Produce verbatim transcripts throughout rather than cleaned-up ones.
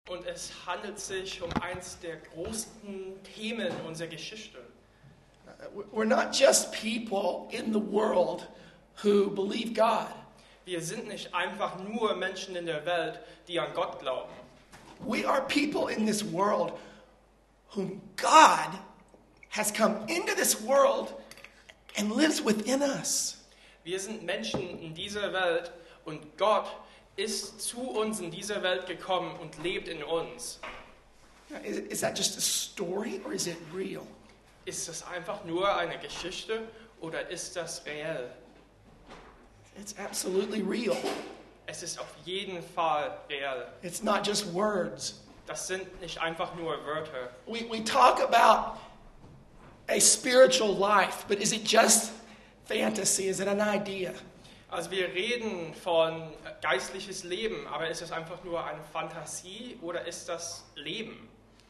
Und es handelt sich um eins der größten Themen unserer Geschichte. We're not just people in the world who believe God. Wir sind nicht einfach nur Menschen in der Welt, die an Gott glauben. We are people in this world whom God has come into this world and lives within us. Wir sind Menschen in dieser Welt und Gott ist zu uns in dieser Welt gekommen und lebt in uns. Is, is that just a story or is it real? Ist das einfach nur eine Geschichte oder ist das reell? It's absolutely real. Es ist auf jeden Fall reell. It's not just words. Das sind nicht einfach nur Wörter. We, we talk about a spiritual life, but is it just fantasy? Is it an idea? Also wir reden von geistliches Leben, aber ist es einfach nur eine Fantasie oder ist das Leben?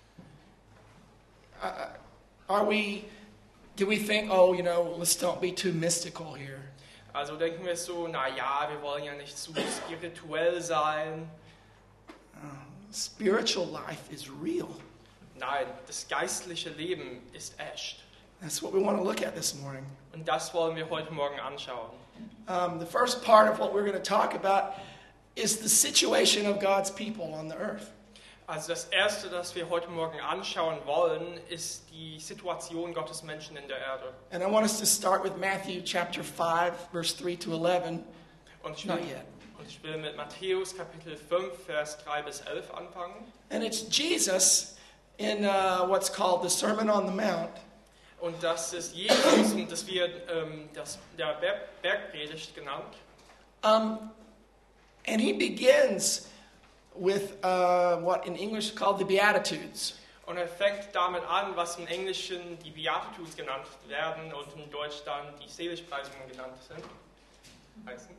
Uh, are we, do we think, oh, you know, let's don't be too mystical here. Also denken wir so, na ja, wir wollen ja nicht zu spirituell sein. Uh, spiritual life is real. Nein, das geistliche Leben ist echt. That's what we want to look at this morning. Und das wollen wir heute Morgen anschauen. Um, the first part of what we're going to talk about is the situation of God's people on the earth. Also das Erste, das wir heute Morgen anschauen wollen, ist die Situation Gottes Menschen in der Erde. And I want us to start with Matthew chapter five, verse three to eleven. Und ich, Not will, yet. und ich will mit Matthäus Kapitel fünf, Vers drei bis elf anfangen. And it's Jesus in uh, what's called the Sermon on the Mount. Und das ist Jesus und das wird ähm, das, der Berg, Bergpredigt genannt. Um, and he begins with uh, what in English is called the Beatitudes. Und er fängt damit an, was im Englischen die Beatitudes genannt werden und in Deutsch dann die Seligpreisungen genannt sind. Heißen.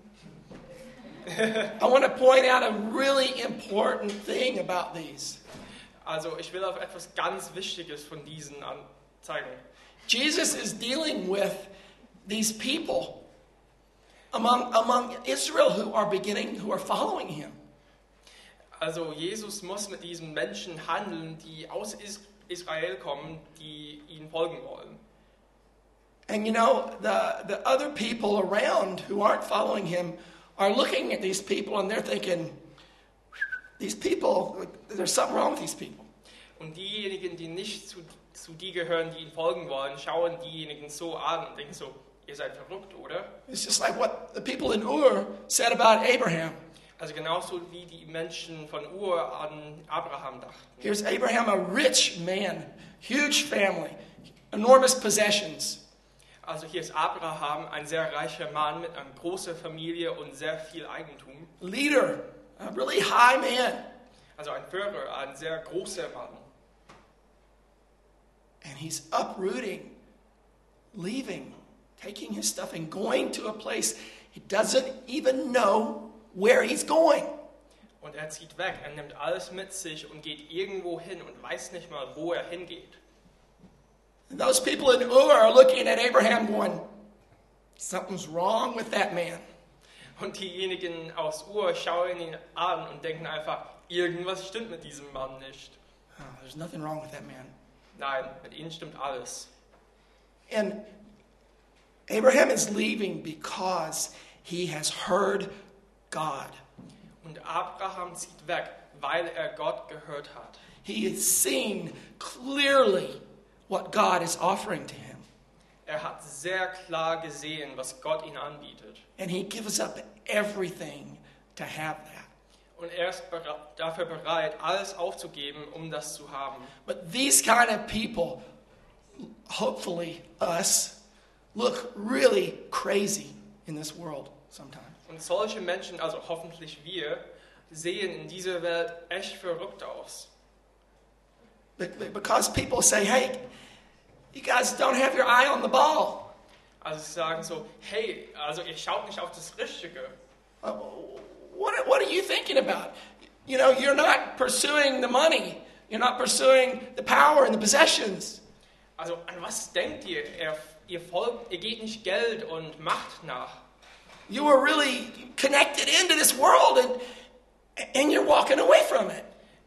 I want to point out a really important thing about these. Also ich will auf etwas ganz Wichtiges von diesen zeigen. Jesus is dealing with these people among, among Israel who are beginning, who are following him. Also Jesus muss mit diesen Menschen handeln, die aus Israel kommen, die ihnen folgen wollen. And you know, the, the other people around who aren't following him are looking at these people and they're thinking, these people, there's something wrong with these people. Und diejenigen, die nicht zu, zu die gehören, die ihnen folgen wollen, schauen diejenigen so an und denken so, ihr seid verrückt, oder? It's just like what the people in Ur said about Abraham. Also genauso wie die Menschen von Ur an Abraham dachten. Here's Abraham, a rich man, huge family, enormous possessions. Also hier ist Abraham, ein sehr reicher Mann mit einer großen Familie und sehr viel Eigentum. Leader, a really high man. Also ein Führer, ein sehr großer Mann. And he's uprooting, leaving, taking his stuff and going to a place he doesn't even know where he's going. Und er zieht weg, er nimmt alles mit sich und geht irgendwo hin und weiß nicht mal, wo er hingeht. And those people in Ur are looking at Abraham going, something's wrong with that man. Und diejenigen aus Ur schauen ihn an und denken einfach, irgendwas stimmt mit diesem Mann nicht. Oh, there's nothing wrong with that man. Nein, mit ihnen stimmt alles. And Abraham is leaving because he has heard God. Und Abraham zieht weg, weil er Gott gehört hat. He has seen clearly what God is offering to him. Er hat sehr klar gesehen, was Gott ihm anbietet. And he gives up everything to have that. Und er ist dafür bereit, alles aufzugeben, um das zu haben. But these kind of people, hopefully us, look really crazy in this world sometimes. Und solche Menschen, also hoffentlich wir, sehen in dieser Welt echt verrückt aus. Because people say, hey, you guys don't have your eye on the ball. Also sie sagen so, hey, also ihr schaut nicht auf das Richtige. Uh, what, what are you thinking about? You know, you're not pursuing the money. You're not pursuing the power and the possessions. Also an was denkt ihr? Ihr, ihr folgt, ihr geht nicht Geld und Macht nach. You were really connected into this world and, and you're walking away from it.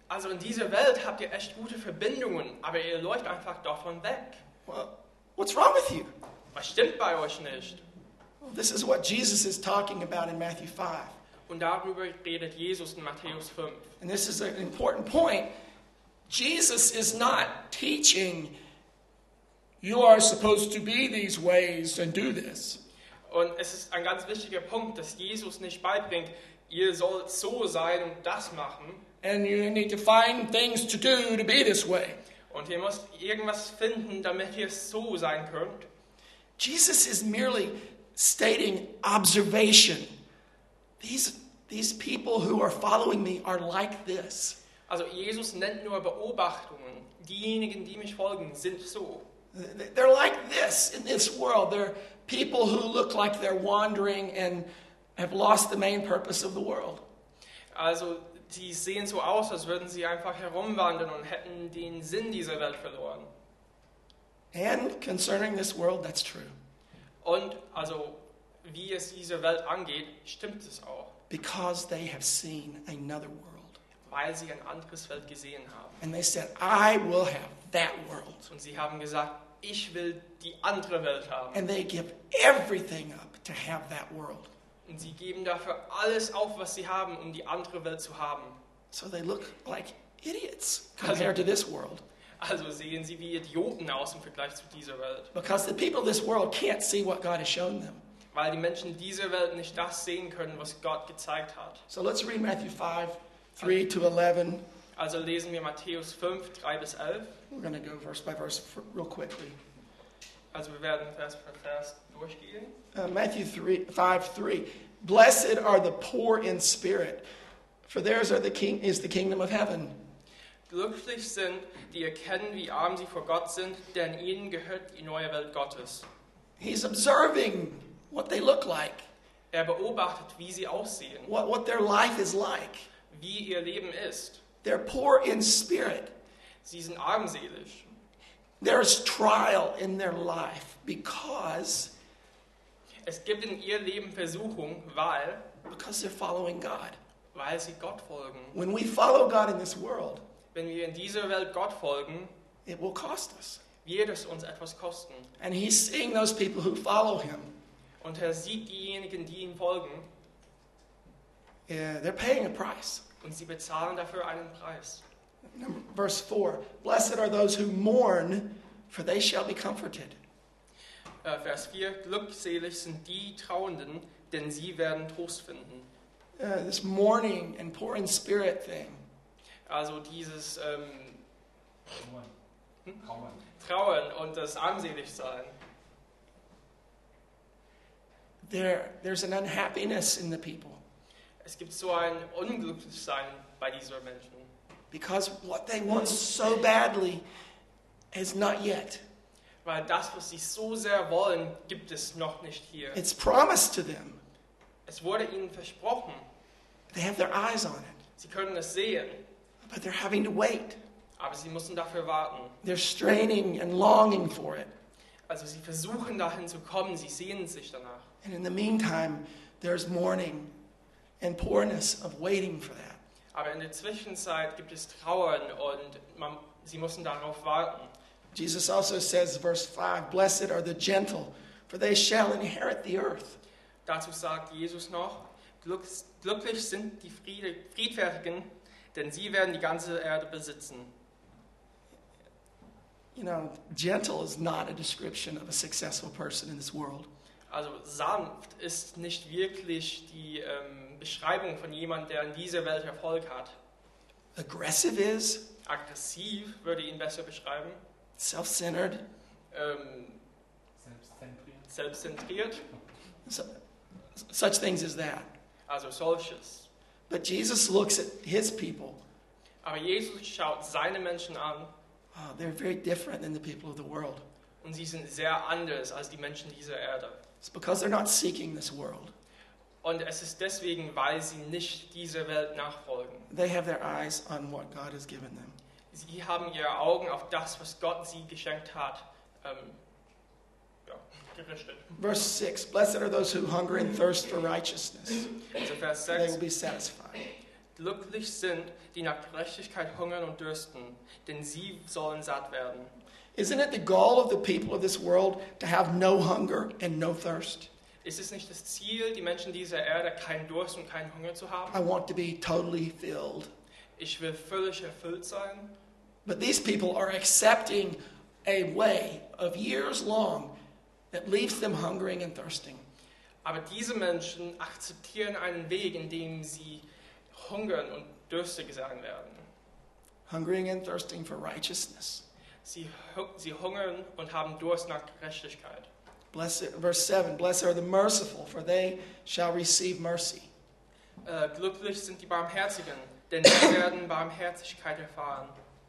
Also in dieser Welt habt ihr echt gute Verbindungen, aber ihr läuft einfach davon weg. Well, what's wrong with you? Was stimmt bei euch nicht? Well, this is what Jesus is talking about in Matthew five. Und darüber redet Jesus in Matthäus fünf. And this is an important point. Jesus is not teaching, you are supposed to be these ways and do this. Und es ist ein ganz wichtiger Punkt, dass Jesus nicht beibringt, ihr sollt so sein und das machen. And you need to find things to do to be this way. Und ihr müsst irgendwas finden, damit ihr so sein könnt. Jesus is merely stating observation. These, these people who are following me are like this. Also Jesus nennt nur Beobachtungen. Diejenigen, die mich folgen, sind so. They're like this in this world. They're people who look like they're wandering and have lost the main purpose of the world. Also sie sehen so aus, als würden sie einfach herumwandern und hätten den Sinn dieser Welt verloren. And concerning this world, that's true. Und also wie es diese Welt angeht, stimmt es auch. Because they have seen another world. Weil sie ein anderes Welt gesehen haben. And they said, I will have that world. Und sie haben gesagt, ich will die andere Welt haben. And they give everything up to have that world. Und sie geben dafür alles auf, was sie haben, um die andere Welt zu haben. So they look like idiots compared to this world. Also sehen sie wie Idioten aus im Vergleich zu dieser Welt. Because the people of this world can't see what God has shown them. Weil die Menschen dieser Welt nicht das sehen können, was Gott gezeigt hat. So let's read Matthew five, three to eleven. Also lesen wir Matthäus fünf, drei bis elf. We're going to go verse by verse for, real quickly. Also wir werden Vers für Vers durchgehen. Uh, Matthew three, five, three. Blessed are the poor in spirit, for theirs are the king, is the kingdom of heaven. Glücklich sind, die erkennen, wie arm sie vor Gott sind, denn ihnen gehört die neue Welt Gottes. He's observing what they look like, Er beobachtet, wie sie aussehen, what, what their life is like. wie ihr Leben ist. They're poor in spirit. Sie sind armselig. There's trial in their life because, Es gibt in ihr Leben Versuchung, weil, because they're following God. weil sie Gott folgen. When we follow God in this world, Wenn wir in dieser Welt Gott folgen, it will cost us. wird es uns etwas kosten. And he's seeing those people who follow him. Und er sieht diejenigen, die ihm folgen, Yeah, they're paying a price. und sie bezahlen dafür einen Preis. Number, verse four. Blessed are those who mourn, for they shall be comforted. Äh, Vers vier. Glückselig sind die Trauenden, denn sie werden Trost finden. Uh, this mourning and poor in spirit thing. Also dieses ähm, Hm? Trauern. Trauern und das Armseligsein. There, there's an unhappiness in the people Es gibt so ein Unglücklichsein bei diesen Menschen. because what they want so badly is not yet. Weil das, was sie so sehr wollen, gibt es noch nicht hier. It's promised to them. Es wurde ihnen versprochen. They have their eyes on it, Sie können es sehen, but they're having to wait. aber sie müssen dafür warten. They're straining and longing for it. Also sie versuchen dahin zu kommen, sie sehnen sich danach. And in the meantime, there's mourning and poorness of waiting for that. Aber in der Zwischenzeit gibt es Trauern und man, sie müssen darauf warten. Jesus also says, verse five, blessed are the gentle, for they shall inherit the earth. Dazu sagt Jesus noch, Glück, glücklich sind die Friede, Friedfertigen, denn sie werden die ganze Erde besitzen. You know, gentle is not a description of a successful person in this world. Also sanft ist nicht wirklich die ähm, Beschreibung von jemandem, der in dieser Welt Erfolg hat. Aggressive is, Aggressiv würde ihn besser beschreiben. self-centered, Ähm, Selbstzentriert. selbstzentriert, so, such things as that. also solches. But Jesus looks at his people. Aber Jesus schaut seine Menschen an Oh, they're very different than the people of the world. und sie sind sehr anders als die Menschen dieser Erde. It's because they're not seeking this world. Und es ist deswegen, weil sie nicht dieser Welt nachfolgen. They have their eyes on what God has given them. Sie haben ihre Augen auf das, was Gott sie geschenkt hat, ähm, ja, gerichtet. Verse six, blessed are those who hunger and thirst for righteousness. Also Vers They will sechs. be satisfied. Glücklich sind, die nach Gerechtigkeit hungern und dürsten, denn sie sollen satt werden. Isn't it the goal of the people of this world to have no hunger and no thirst? Ist es nicht das Ziel, die Menschen dieser Erde keinen Durst und keinen Hunger zu haben? I want to be totally filled. Ich will völlig erfüllt sein. But these people are accepting a way of years long that leaves them hungering and thirsting. Aber diese Menschen akzeptieren einen Weg, in dem sie hungern und durstig sein werden. Hungering and thirsting for righteousness. Sie, hu- sie hungern und haben Durst nach Gerechtigkeit. Blessed, verse seven, blessed are the merciful, for they shall receive mercy. Äh, glücklich sind die Barmherzigen, denn sie werden Barmherzigkeit erfahren.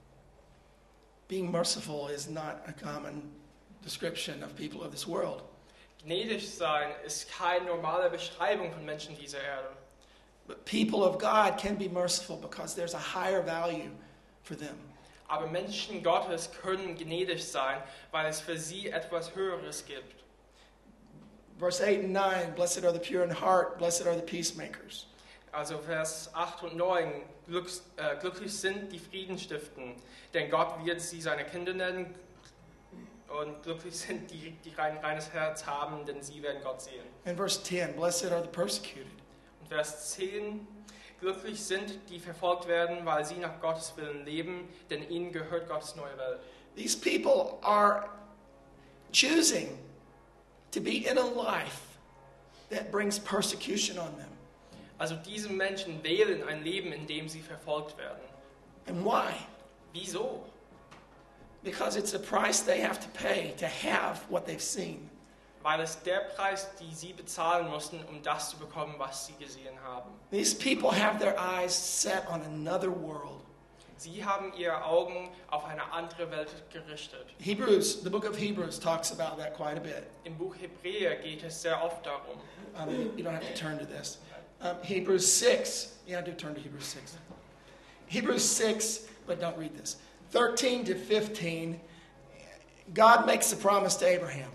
Being merciful is not a common description of people of this world. Gnädig sein ist keine normale Beschreibung von Menschen dieser Erde. But people of God can be merciful because there's a higher value for them. Aber Menschen Gottes können gnädig sein, weil es für sie etwas Höheres gibt. Verse eight and nine, blessed are the pure in heart, blessed are the peacemakers. Also Vers acht und neun, Glücks, äh, glücklich sind die Frieden stiften, denn Gott wird sie seine Kinder nennen. Und glücklich sind die, die rein reines Herz haben, denn sie werden Gott sehen. And verse ten, blessed are the persecuted. Und Vers zehn, glücklich sind, die verfolgt werden, weil sie nach Gottes Willen leben, denn ihnen gehört Gottes neue Welt. These people are choosing to be in a life that brings persecution on them. Also diese Menschen wählen ein Leben, in dem sie verfolgt werden. And why? Wieso? Because it's a price they have to pay to have what they've seen. Weil es der Preis, die sie bezahlen mussten, um das zu bekommen, was sie gesehen haben. These people have their eyes set on another world. Sie haben ihre Augen auf eine andere Welt gerichtet. Hebrews, the book of Hebrews talks about that quite a bit. Im Buch Hebräer geht es sehr oft darum. Um, you don't have to turn to this. Um, Hebrews six. Yeah, I do turn to Hebrews six. Hebrews six, but don't read this. thirteen to fifteen, God makes a promise to Abraham.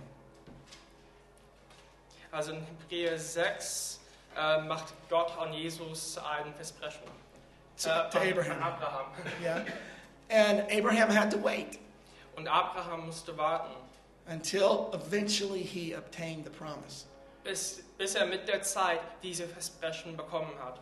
Also in Hebräer sechs äh, macht Gott an Jesus ein Versprechen. To, Äh, to an- Abraham. an Abraham. Yeah. And Abraham had to wait Und Abraham musste warten, until eventually he obtained the promise. bis, bis er mit der Zeit diese Versprechen bekommen hat.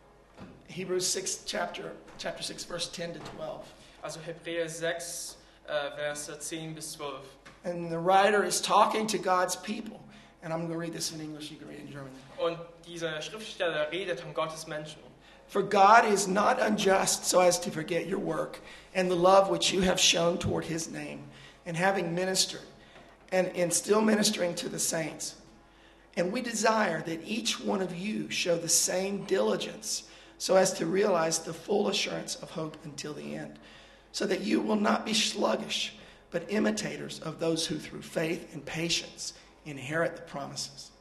Hebrews six, chapter, chapter six, verse ten to twelve. Also Hebräer sechs, äh, Verse zehn bis zwölf. And the writer is talking to God's people. And I'm going to read this in English, you can read it in German. Und dieser Schriftsteller redet an Gottes Menschen. For God is not unjust so as to forget your work and the love which you have shown toward his name, and having ministered, and in still ministering to the saints. And we desire that each one of you show the same diligence so as to realize the full assurance of hope until the end, so that you will not be sluggish, but imitators of those who through faith and patience inherit the promises.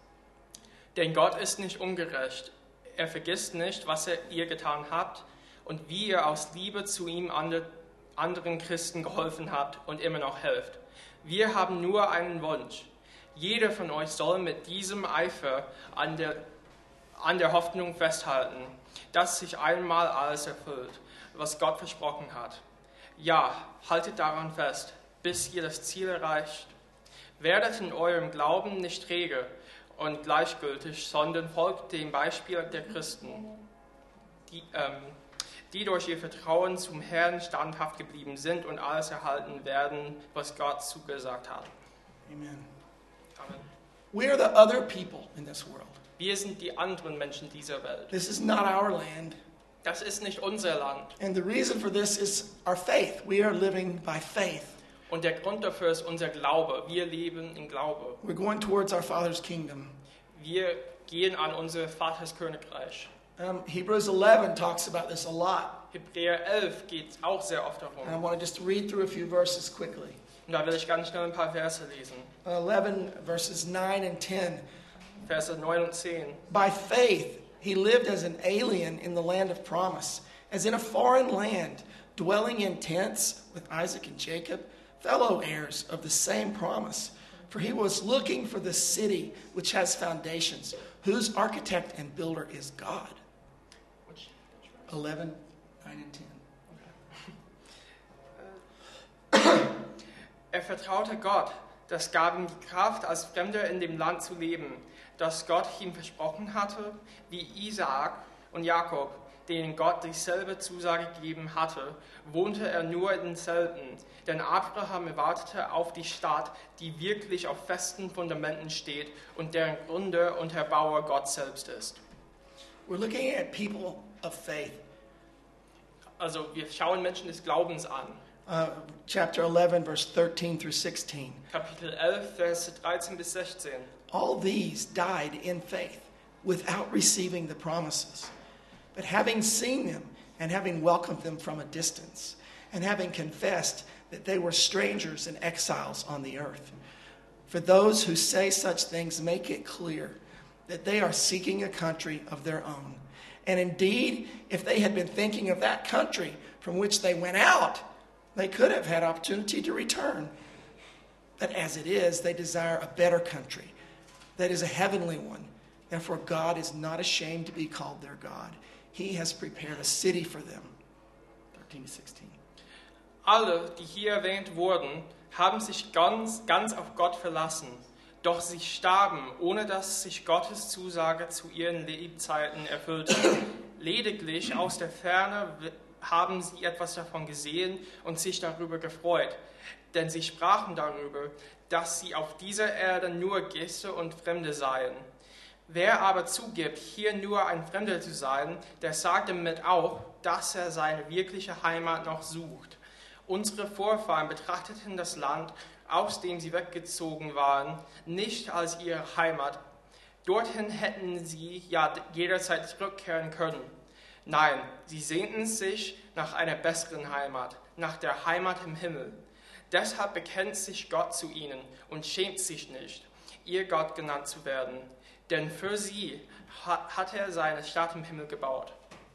Denn Gott ist nicht ungerecht. Er vergisst nicht, was er ihr getan habt und wie ihr aus Liebe zu ihm andre, anderen Christen geholfen habt und immer noch helft. Wir haben nur einen Wunsch. Jeder von euch soll mit diesem Eifer an der, an der Hoffnung festhalten, dass sich einmal alles erfüllt, was Gott versprochen hat. Ja, haltet daran fest, bis ihr das Ziel erreicht. Werdet in eurem Glauben nicht träge und gleichgültig, sondern folgt dem Beispiel der Christen, die, ähm, die durch ihr Vertrauen zum Herrn standhaft geblieben sind und alles erhalten werden, was Gott zugesagt hat. Amen. Amen. We are the other people in this world. Wir sind die anderen Menschen dieser Welt. This is not our land. Das ist nicht unser Land. And the reason for this is our faith. We are living by faith. Und der Grund dafür ist unser Glaube. Wir leben in Glaube. We're going towards our Father's kingdom. Wir gehen an unser Vaters Königreich. Um, Hebrews eleven talks about this a lot. Hebräer elf geht auch sehr oft And I darum. want to just read through a few verses quickly. Und da will ich ganz schnell ein paar Verse lesen. eleven verses nine and ten. Verse neun und zehn. By faith, he lived as an alien in the land of promise, as in a foreign land, dwelling in tents with Isaac and Jacob, fellow heirs of the same promise. For he was looking for the city which has foundations, whose architect and builder is God. eleven, nine and ten. Er vertraute Gott, das gab ihm die Kraft, als Fremder in dem Land zu leben, das Gott ihm versprochen hatte, wie Isaak und Jakob, denen Gott dieselbe Zusage gegeben hatte, wohnte er nur in denselben. Denn Abraham erwartete auf die Stadt, die wirklich auf festen Fundamenten steht und deren Gründer und Erbauer Gott selbst ist. We're looking at people of faith. Also wir schauen Menschen des Glaubens an. Uh, chapter eleven, verse thirteen through sixteen. Kapitel elf, Verse dreizehn bis sechzehn. All these died in faith without receiving the promises. But having seen them and having welcomed them from a distance, and having confessed that they were strangers and exiles on the earth. For those who say such things make it clear that they are seeking a country of their own. And indeed, if they had been thinking of that country from which they went out, they could have had opportunity to return. But as it is, they desire a better country, that is a heavenly one. Therefore, God is not ashamed to be called their God. He has prepared a city for them. thirteen to sixteen. Alle, die hier erwähnt wurden, haben sich ganz, ganz auf Gott verlassen. Doch sie starben, ohne dass sich Gottes Zusage zu ihren Lebzeiten erfüllte. Lediglich aus der Ferne haben sie etwas davon gesehen und sich darüber gefreut. Denn sie sprachen darüber, dass sie auf dieser Erde nur Gäste und Fremde seien. Wer aber zugibt, hier nur ein Fremder zu sein, der sagt damit auch, dass er seine wirkliche Heimat noch sucht. Unsere Vorfahren betrachteten das Land, aus dem sie weggezogen waren, nicht als ihre Heimat. Dorthin hätten sie ja jederzeit zurückkehren können. Nein, sie sehnten sich nach einer besseren Heimat, nach der Heimat im Himmel. Deshalb bekennt sich Gott zu ihnen und schämt sich nicht, ihr Gott genannt zu werden. Denn für sie hat, hat er seine Stadt im Himmel gebaut.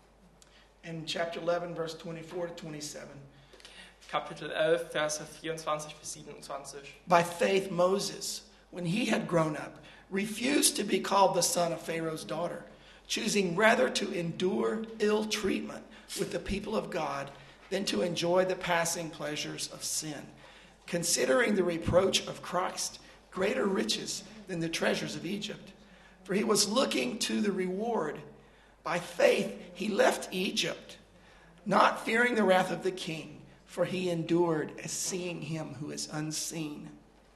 In chapter eleven, verse twenty-four to twenty-seven. Kapitel elf, Verse vierundzwanzig bis siebenundzwanzig. By faith, Moses, when he had grown up, refused to be called the son of Pharaoh's daughter, choosing rather to endure ill treatment with the people of God than to enjoy the passing pleasures of sin, considering the reproach of Christ greater riches than the treasures of Egypt. For he was looking to the reward. By faith, he left Egypt, not fearing the wrath of the king, for he endured as seeing him who is unseen.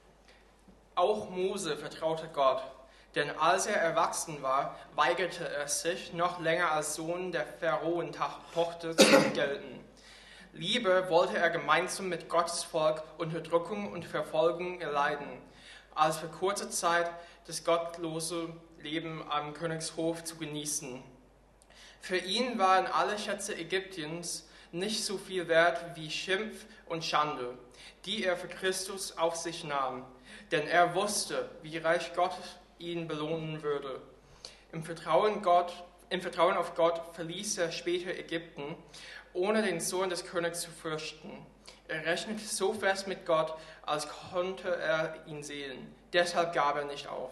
Auch Mose vertraute Gott, denn als er erwachsen war, weigerte er sich, noch länger als Sohn der Pharaonentochter zu gelten. Lieber wollte er gemeinsam mit Gottes Volk Unterdrückung und Verfolgung erleiden, als für kurze Zeit das gottlose Leben am Königshof zu genießen. Für ihn waren alle Schätze Ägyptens nicht so viel wert wie Schimpf und Schande, die er für Christus auf sich nahm, denn er wusste, wie reich Gott ihn belohnen würde. Im Vertrauen, Gott, im Vertrauen auf Gott verließ er später Ägypten, ohne den Sohn des Königs zu fürchten. Er rechnete so fest mit Gott, als konnte er ihn sehen. Deshalb gab er nicht auf.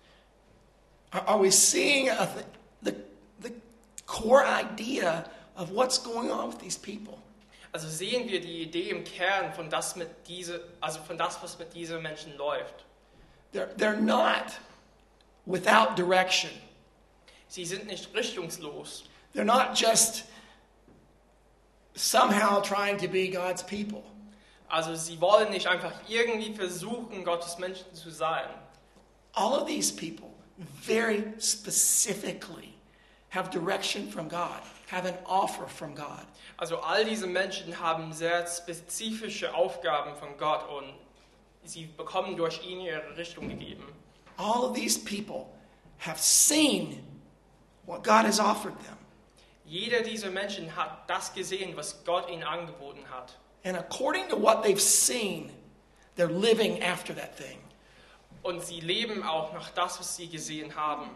Are we seeing a, the, the core idea of what's going on with these people? Also sehen wir die Idee im Kern von das mit diese, also von das, was mit diesen Menschen läuft. They're, they're not without direction. Sie sind nicht richtungslos. They're not just somehow trying to be God's people. Also sie wollen nicht einfach irgendwie versuchen, Gottes Menschen zu sein. All of these people very specifically have direction from God, have an offer from God. Also all diese Menschen haben sehr spezifische Aufgaben von Gott und sie bekommen durch ihn ihre Richtung gegeben. All of these people have seen what God has offered them. Jeder dieser Menschen hat das gesehen, was Gott ihnen angeboten hat. And according to what they've seen, they're living after that thing. Und sie leben auch nach das, was sie gesehen haben.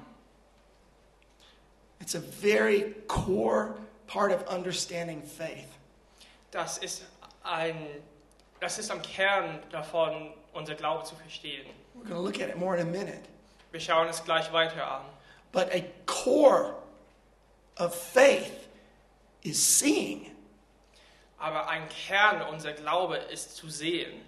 It's a very core part of understanding faith. Das ist ein, das ist am Kern davon, unser Glaube zu verstehen. We're going to look at it more in a minute. Wir schauen es gleich weiter an. But a core of faith is seeing. Aber ein Kern unserer Glaube ist zu sehen.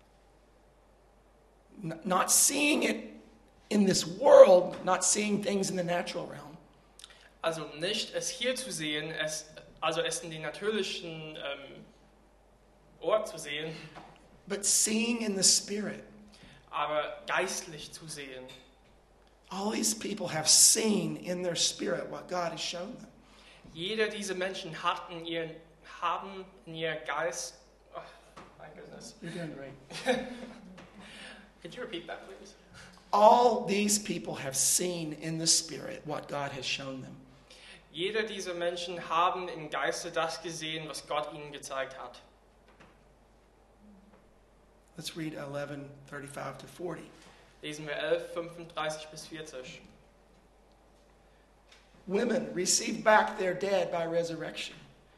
N- not seeing it in this world, not seeing things in the natural realm, Also nicht es hier zu sehen, es, also es in den natürlichen ähm, Ort zu sehen, but seeing in the Spirit. aber geistlich zu sehen. All these people have seen in their spirit what God has shown them. Jeder dieser Menschen hat in ihren, haben in ihr Geist... Oh, my goodness. You're doing great. Could you repeat that, please? All these people have seen in the Spirit what God has shown them. Jeder dieser Menschen haben im Geiste das gesehen, was Gott ihnen gezeigt hat. Let's read eleven thirty-five to forty. Lesen wir elf, fünfunddreißig bis vierzig. Women received back their dead by resurrection.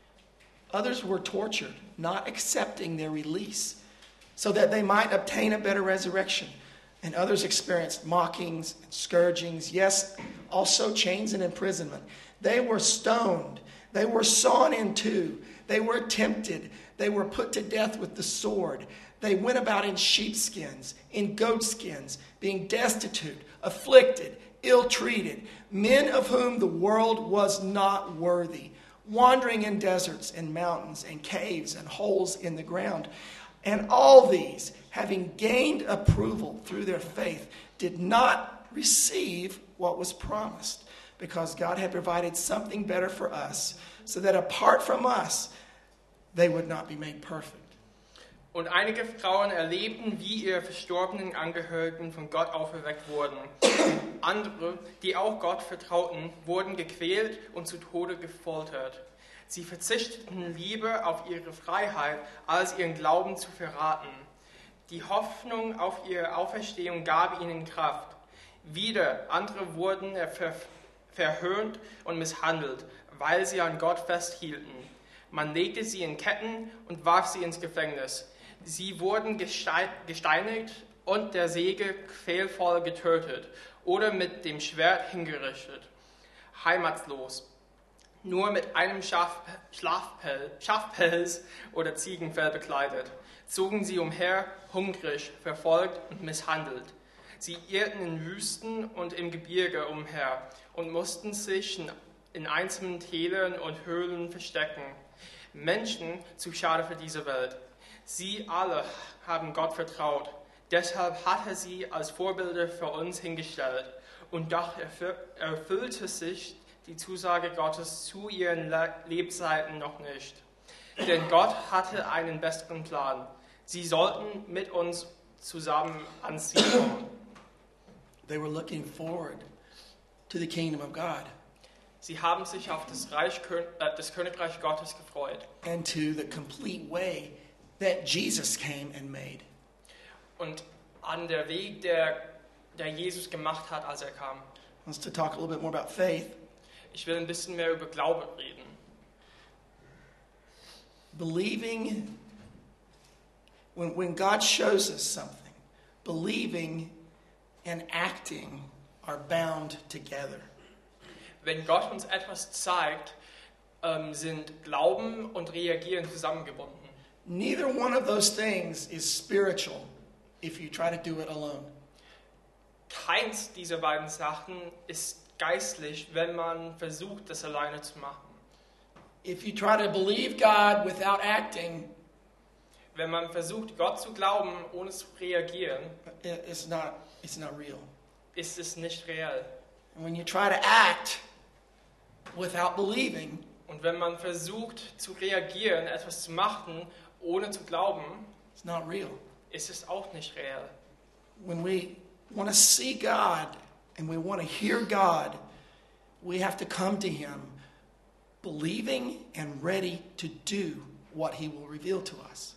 Others were tortured, not accepting their release, so that they might obtain a better resurrection. And others experienced mockings and scourgings, yes, also chains and imprisonment. They were stoned. They were sawn in two. They were tempted. They were put to death with the sword. They went about in sheepskins, in goatskins, being destitute, afflicted, ill-treated, men of whom the world was not worthy, wandering in deserts and mountains and caves and holes in the ground. And all these, having gained approval through their faith, did not receive what was promised, because God had provided something better for us, so that apart from us, they would not be made perfect. Und einige Frauen erlebten, wie ihre verstorbenen Angehörigen von Gott auferweckt wurden. Andere, die auch Gott vertrauten, wurden gequält und zu Tode gefoltert. Sie verzichteten lieber auf ihre Freiheit, als ihren Glauben zu verraten. Die Hoffnung auf ihre Auferstehung gab ihnen Kraft. Wieder andere wurden ver- verhöhnt und misshandelt, weil sie an Gott festhielten. Man legte sie in Ketten und warf sie ins Gefängnis. Sie wurden gesteinigt und der Säge quälvoll getötet oder mit dem Schwert hingerichtet. Heimatlos, nur mit einem Schaf, Schlafpelz, Schafpelz oder Ziegenfell bekleidet, zogen sie umher, hungrig, verfolgt und misshandelt. Sie irrten in Wüsten und im Gebirge umher und mussten sich in, in einzelnen Tälern und Höhlen verstecken. Menschen zu schade für diese Welt. Sie alle haben Gott vertraut. Deshalb hat er sie als Vorbilder für uns hingestellt. Und doch erfüllte sich die Zusage Gottes zu ihren Lebzeiten noch nicht. Denn Gott hatte einen besseren Plan. Sie sollten mit uns zusammen ans Ziel kommen. They were looking forward to the kingdom of God Sie haben sich auf das, Reich, äh, das Königreich Gottes gefreut and to the complete way that Jesus came and made. und an der Weg, der, der Jesus gemacht hat, als er kam. Let's to talk a little bit more about faith. Ich will ein bisschen mehr über Glaube reden. Believing, when, when God shows us something, believing and acting are bound together. Wenn Gott uns etwas zeigt, ähm, sind Glauben und Reagieren zusammengebunden. Neither one of those things is spiritual if you try to do it alone. Keins dieser beiden Sachen ist geistlich, wenn man versucht, das alleine zu machen. If you try to believe God without acting, Wenn man versucht, Gott zu glauben, ohne zu reagieren, it- it's not, it's not real. ist es nicht real. And when you try to act without believing, Und wenn man versucht, zu reagieren, etwas zu machen, ohne zu glauben, it's not real. ist es auch nicht real. When we want to see God and we want to hear God, we have to come to Him believing and ready to do what He will reveal to us.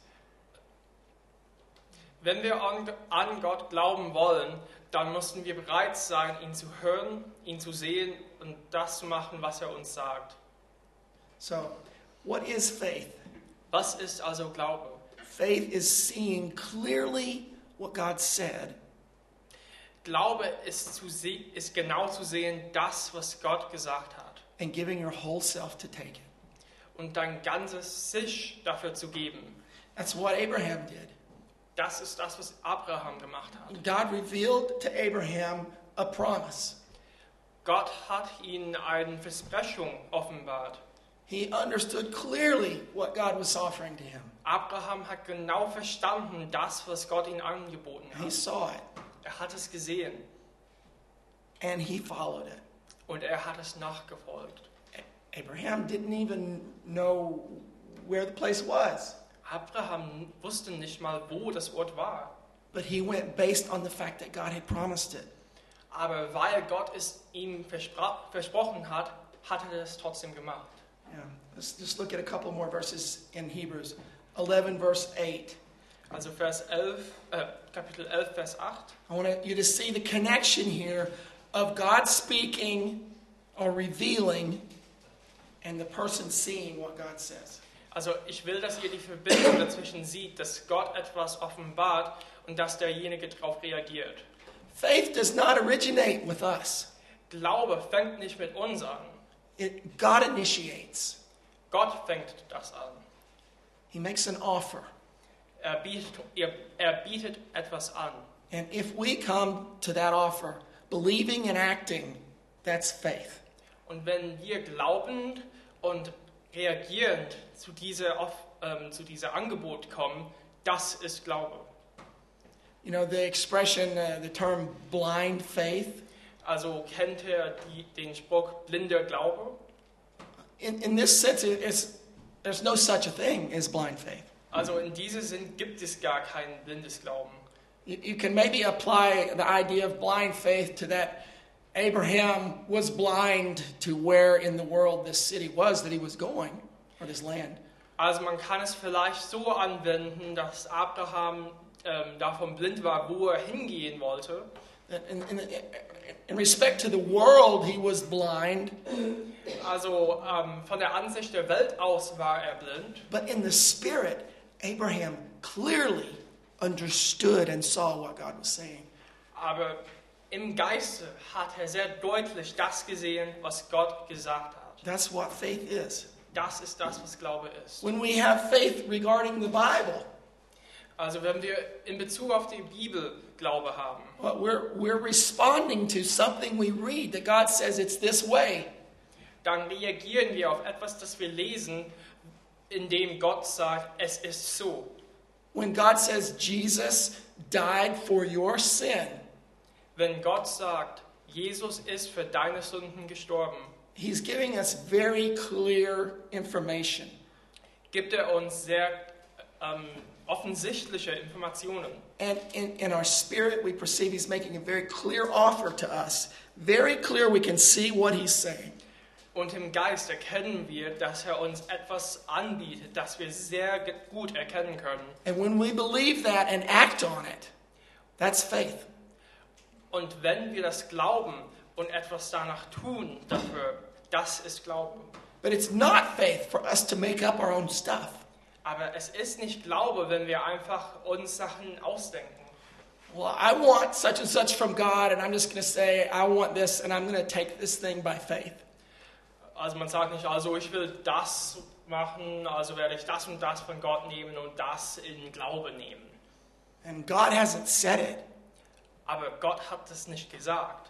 Wenn wir an, an Gott glauben wollen, dann müssen wir bereit sein, ihn zu hören, ihn zu sehen und das zu machen, was er uns sagt. So, what is faith? Was ist also Glaube? Faith is seeing clearly what God said Glaube ist, zu se- ist genau zu sehen, das, was Gott gesagt hat. and giving your whole self to take it. und dein ganzes Sich dafür zu geben. That's what Abraham did. Das ist das, was Abraham gemacht hat. God revealed to Abraham a promise. Gott hat ihnen eine Versprechung offenbart. He understood clearly what God was offering to him. Abraham hat genau verstanden, das, was Gott ihm angeboten He hat. saw it, Er hat es gesehen and he followed it. und er hat es nachgefolgt. Abraham didn't even know where the place was, Abraham wusste nicht mal, wo das Ort war. but he went based on the fact that God had promised it. Aber weil Gott es ihm verspra- versprochen hat, hat er es trotzdem gemacht. Yeah. Let's just look at a couple more verses in Hebrews. eleven, verse eight. Also Vers elf, äh, Kapitel elf, Vers acht. I want you to see the connection here of God speaking or revealing and the person seeing what God says. Also ich will, dass ihr die Verbindung dazwischen seht, dass Gott etwas offenbart und dass derjenige darauf reagiert. Faith does not originate with us. Glaube fängt nicht mit uns an. It, God initiates. Gott fängt das an. He makes an offer. Er bietet, er, er bietet etwas an. And if we come to that offer, believing and acting, that's faith. Und wenn wir glaubend und reagierend zu dieser, Off- ähm, zu dieser Angebot kommen, das ist Glaube. You know, the expression, uh, the term blind faith, Also kennt ihr die, den Spruch blinder Glaube? in, in this sense, it- it's, there's no such a thing as blind faith. Also in diesem Sinn gibt es gar kein blindes Glauben. You, you can maybe apply the idea of blind faith to that Abraham was blind to where in the world this city was that he was going, or this land. Also man kann es vielleicht so anwenden, dass Abraham ähm, davon blind war, wo er hingehen wollte. In, in, in respect to the world, he was blind, Also ähm, von der Ansicht der Welt aus war er blind. but in the spirit, Abraham clearly understood and saw what God was saying. Aber im Geiste hat er sehr deutlich das gesehen, was Gott gesagt hat. That's what faith is. Das ist das, was Glaube ist. When we have faith regarding the Bible, Also wenn wir in Bezug auf die Bibel Glaube haben, well, we're, we're responding to something we read that God says it's this way. dann reagieren wir auf etwas, das wir lesen, in dem Gott sagt, es ist so. When God says Jesus died for your sin, Wenn Gott sagt, Jesus ist für deine Sünden gestorben, He's giving us very clear information. gibt er uns sehr ähm, offensichtliche Informationen. And in, in our spirit, we perceive He's making a very clear offer to us. Very clear, we can see what He's saying. Und im Geist erkennen wir, dass er uns etwas anbietet, das wir sehr ge- gut erkennen können. And when we believe that and act on it, that's faith. Und wenn wir das glauben und etwas danach tun dafür, das ist Glaube. But it's not faith for us to make up our own stuff. Aber es ist nicht Glaube, wenn wir einfach uns Sachen ausdenken. Well, I want such and such from God, and I'm just going to say, I want this, and I'm going to take this thing by faith. Also man sagt nicht, also ich will das machen, also werde ich das und das von Gott nehmen und das in Glaube nehmen. And God hasn't said it. Aber Gott hat es nicht gesagt.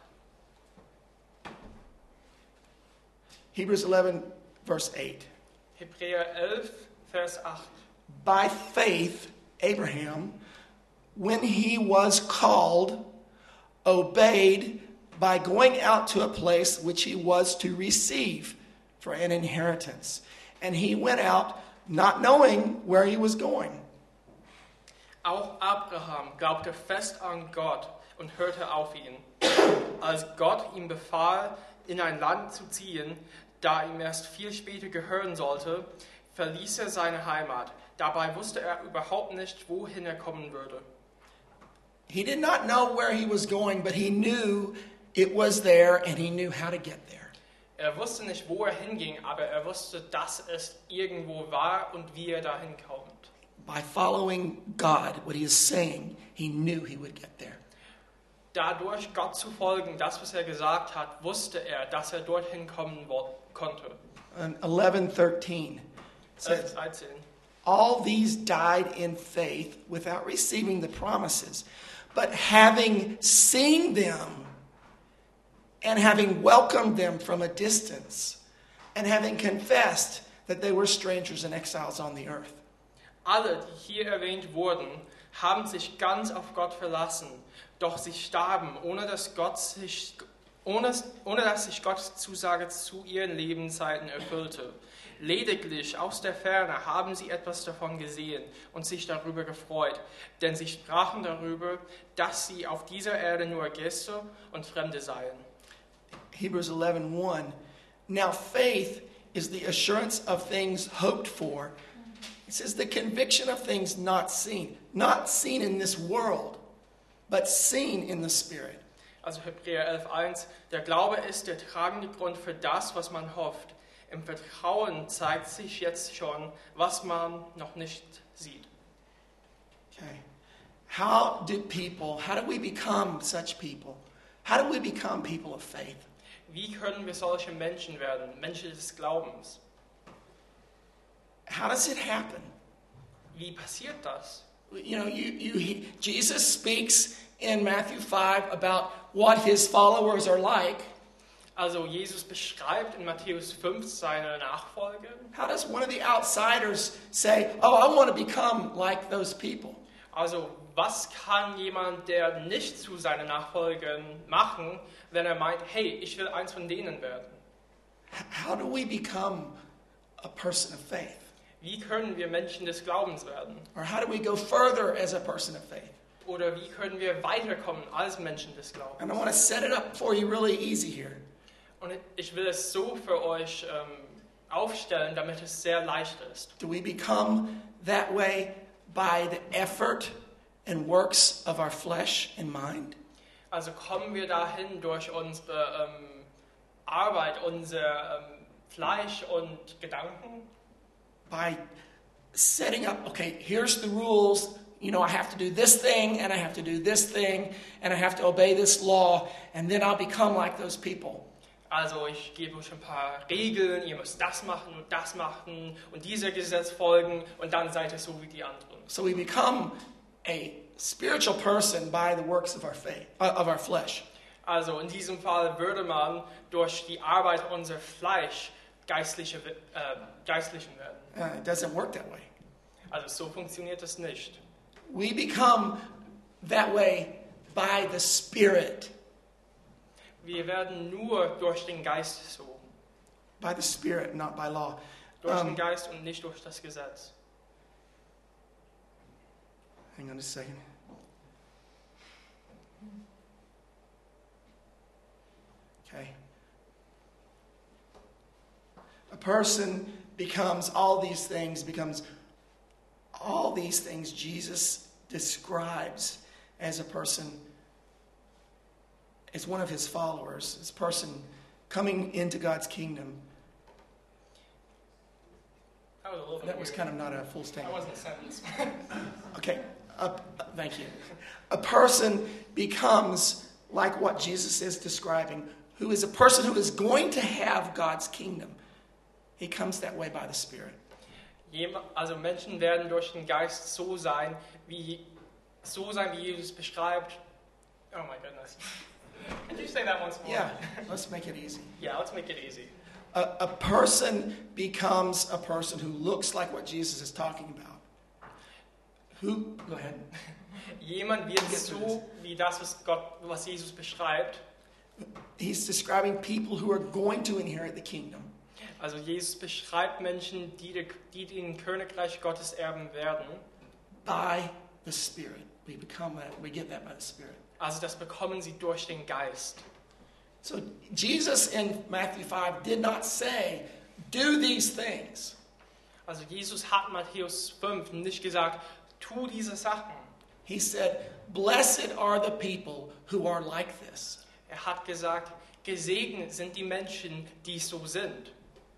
Hebrews eleven, verse eight. Hebräer elf, Vers acht. By faith, Abraham, when he was called, obeyed by going out to a place which he was to receive for an inheritance. And he went out not knowing where he was going. Auch Abraham glaubte fest an Gott und hörte auf ihn. Als Gott ihm befahl, in ein Land zu ziehen, da ihm erst viel später gehören sollte, verließ er seine Heimat. Dabei wusste er überhaupt nicht, wohin er kommen würde. He did not know where he was going, but he knew it was there and he knew how to get there. Er wusste nicht, wo er hinging, aber er wusste, dass es irgendwo war und wie er dahin kommt. By following God, what he is saying, he knew he would get there. Dadurch Gott zu folgen, das, was er gesagt hat, wusste er, dass er dorthin kommen wo- konnte. And eleven thirteen. says, dreizehn. all these died in faith without receiving the promises, but having seen them and having welcomed them from a distance and having confessed that they were strangers and exiles on the earth. Alle, die hier erwähnt wurden, haben sich ganz auf Gott verlassen, doch sie starben, ohne dass Gott sich, ohne, ohne dass sich Gottes Zusage zu ihren Lebenszeiten erfüllte. Lediglich aus der Ferne haben sie etwas davon gesehen und sich darüber gefreut, denn sie sprachen darüber, dass sie auf dieser Erde nur Gäste und Fremde seien. Hebrews eleven one. Now faith is the assurance of things hoped for. It says the conviction of things not seen. Not seen in this world, but seen in the Spirit. Also Hebräer elf eins. Der Glaube ist der tragende Grund für das, was man hofft. Im Vertrauen zeigt sich jetzt schon, was man noch nicht sieht. Okay. How did people, how do we become such people? How do we become people of faith? Wie können wir solche Menschen werden, Menschen des Glaubens? How does it happen? Wie passiert das? You know, you, you, Jesus speaks in Matthew five about what his followers are like. Also Jesus beschreibt in Matthäus fünf seine Nachfolger. How does one of the outsiders say, oh, I want to become like those people? Also was kann jemand, der nicht zu seinen Nachfolgern machen, wenn er meint, hey, ich will eins von denen werden? How do we become a person of faith? Wie können wir Menschen des Glaubens werden? Or how do we go further as a person of faith? Oder wie können wir weiterkommen als Menschen des Glaubens? And I want to set it up for you really easy here. Und ich will es so für euch ähm, aufstellen, damit es sehr leicht ist. Do we become that way by the effort and works of our flesh and mind? Also kommen wir dahin durch unsere ähm, Arbeit, unser ähm, Fleisch und Gedanken? By setting up, okay, here's the rules. You know, I have to do this thing, and I have to do this thing, and I have to obey this law, and then I'll become like those people. Also ich gebe euch ein paar Regeln, ihr müsst das machen und das machen und dieser Gesetz folgen und dann seid ihr so wie die anderen. So we become a spiritual person by the works of our faith, uh, of our flesh. Also in diesem Fall würde man durch die Arbeit unser Fleisch geistliche, äh, geistlichen werden. Uh, it doesn't work that way. Also so funktioniert es nicht. We become that way by the Spirit. Wir werden nur durch den Geist so. By the Spirit, not by law. Durch Um, den Geist und nicht durch das Gesetz. Hang on a second. Okay. A person becomes all these things, becomes all these things Jesus describes as a person, as one of his followers, as a person coming into God's kingdom. That was a little bit That was weird. kind of not a full That statement. wasn't a sentence. Okay, uh, thank you. A person becomes like what Jesus is describing, who is a person who is going to have God's kingdom. He comes that way by the Spirit. Jem- Also Menschen werden durch den Geist so sein, wie so sein, wie Jesus beschreibt. Oh my goodness. Can you say that once more? Yeah, let's make it easy. Yeah, let's make it easy. A, a person becomes a person who looks like what Jesus is talking about. Who? Go ahead. Jemand wird so wie das, was Gott, was Jesus beschreibt. He's describing people who are going to inherit the kingdom. Also Jesus beschreibt Menschen, die, de, die den Königreich Gottes erben werden. By the Spirit. We become that. We get that by the Spirit. Also das bekommen sie durch den Geist. So Jesus in Matthew five did not say, do these things. Also Jesus hat Matthäus fünf nicht gesagt, tu diese Sachen. He said, blessed are the people who are like this. Er hat gesagt, gesegnet sind die Menschen, die so sind.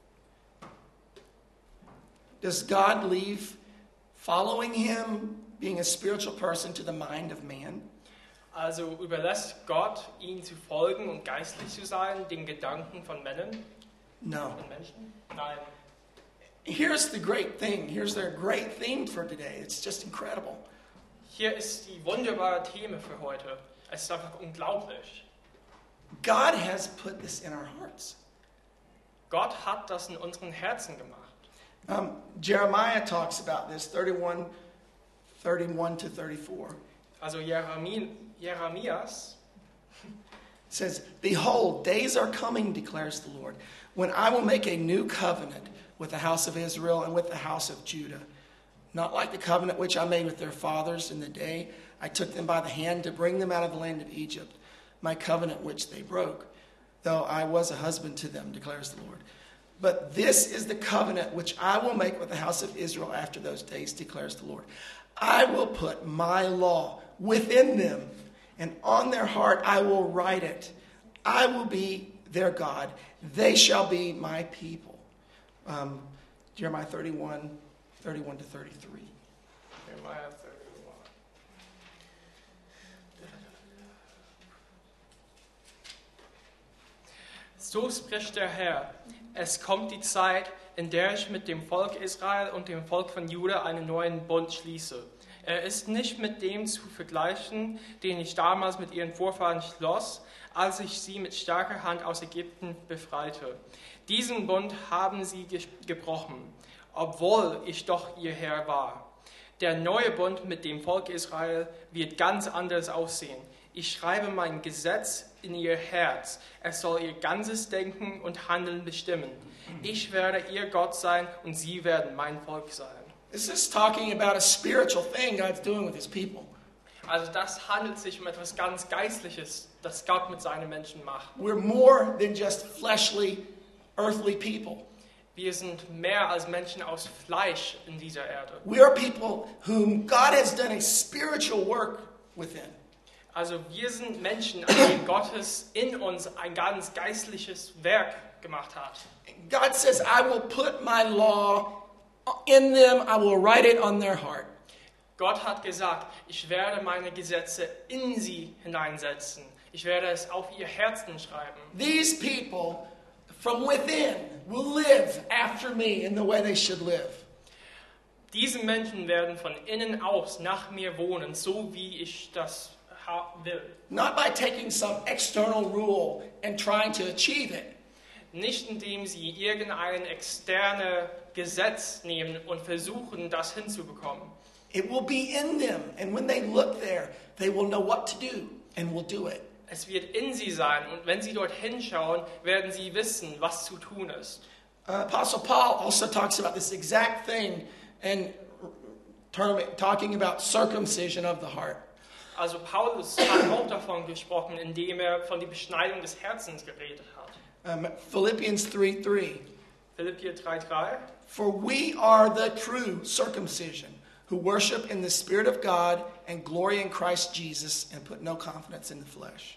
Does God leave following him, being a spiritual person, to the mind of man? Also überlässt Gott, ihnen zu folgen und geistlich zu sein, den Gedanken von Männern No. und Menschen? Nein. Here's the great thing. Here's their great theme for today. It's just incredible. Hier ist die wunderbare Thema für heute. Es ist einfach unglaublich. God has put this in our hearts. Gott hat das in unseren Herzen gemacht. Um, Jeremiah talks about this, thirty-one, thirty-one to thirty-four. Also Jeremie, Jeremias It says, "Behold, days are coming, declares the Lord, when I will make a new covenant with the house of Israel and with the house of Judah. Not like the covenant which I made with their fathers in the day I took them by the hand to bring them out of the land of Egypt, my covenant which they broke, though I was a husband to them, declares the Lord. But this is the covenant which I will make with the house of Israel after those days, declares the Lord. I will put my law within them, and on their heart I will write it. I will be their God. They shall be my people." Um, Jeremiah thirty-one, thirty-one to thirty-three. Jeremiah thirty-one. So spricht der Herr: Es kommt die Zeit, in der ich mit dem Volk Israel und dem Volk von Juda einen neuen Bund schließe. Er ist nicht mit dem zu vergleichen, den ich damals mit ihren Vorfahren schloss, als ich sie mit starker Hand aus Ägypten befreite. Diesen Bund haben sie ge- gebrochen, obwohl ich doch ihr Herr war. Der neue Bund mit dem Volk Israel wird ganz anders aussehen. Ich schreibe mein Gesetz in ihr Herz. Es soll ihr ganzes Denken und Handeln bestimmen. Ich werde ihr Gott sein und sie werden mein Volk sein. This is talking about a spiritual thing God's doing with his people. Also das handelt sich um etwas ganz Geistliches, das Gott mit seinen Menschen macht. We're more than just fleshly, earthly people. Wir sind mehr als Menschen aus Fleisch in dieser Erde. We are people whom God has done a spiritual work within. Also wir sind Menschen, an denen Gottes in uns ein ganz geistliches Werk gemacht hat. God says, "I will put my law in them. I will write it on their heart." Gott hat gesagt, ich werde meine Gesetze in sie hineinsetzen. Ich werde es auf ihr Herzen schreiben. These people from within will live after me in the way they should live. Diese Menschen werden von innen aus nach mir wohnen, so wie ich das ha- will. Not by taking some external rule and trying to achieve it. Nicht indem sie irgendein externes Gesetz nehmen und versuchen, das hinzubekommen. It will be in them, and when they look there, they will know what to do and will do it. Es wird in sie sein und wenn sie dort hinschauen, werden sie wissen, was zu tun ist. Uh, Apostle Paul also talks about this exact thing and term, talking about circumcision of the heart. Also Paulus hat auch davon gesprochen, indem er von der Beschneidung des Herzens geredet hat. Um, Philippians three three. Philippier drei drei. For we are the true circumcision, who worship in the Spirit of God and glory in Christ Jesus and put no confidence in the flesh.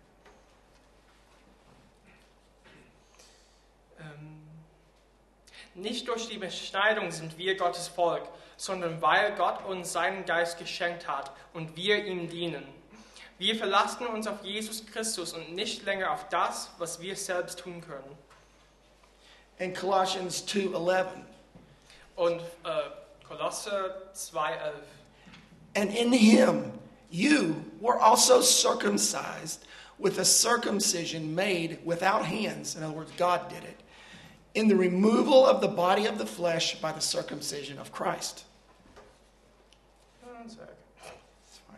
Ähm, nicht durch die Beschneidung sind wir Gottes Volk, sondern weil Gott uns seinen Geist geschenkt hat und wir ihm dienen. Wir verlassen uns auf Jesus Christus und nicht länger auf das, was wir selbst tun können. And Colossians two eleven. Und äh, Kolosser zwei elf. And in him you were also circumcised with a circumcision made without hands. In other words, God did it. In the removal of the body of the flesh by the circumcision of Christ. One sec. That's fine.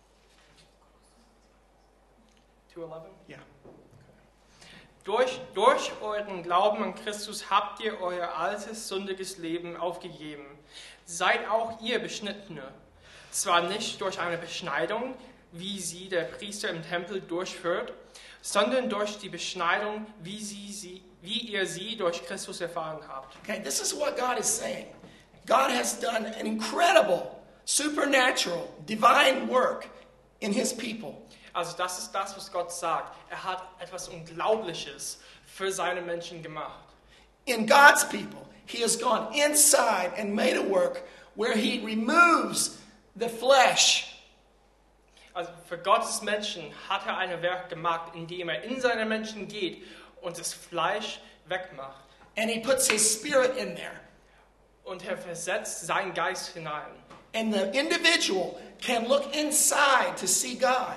two eleven. Yeah. Durch, durch euren Glauben an Christus habt ihr euer altes, sündiges Leben aufgegeben. Seid auch ihr Beschnittene. Zwar nicht durch eine Beschneidung, wie sie der Priester im Tempel durchführt, sondern durch die Beschneidung, wie, sie, sie, wie ihr sie durch Christus erfahren habt. Okay, this is what God is saying. God has done an incredible, supernatural, divine work in his people. Also das ist das, was Gott sagt. Er hat etwas Unglaubliches für seine Menschen gemacht. In God's people, he has gone inside and made a work where he removes the flesh. Also für Gottes Menschen hat er ein Werk gemacht, indem er in seine Menschen geht und das Fleisch wegmacht. And he puts his spirit in there. Und er versetzt seinen Geist hinein. And the individual can look inside to see God.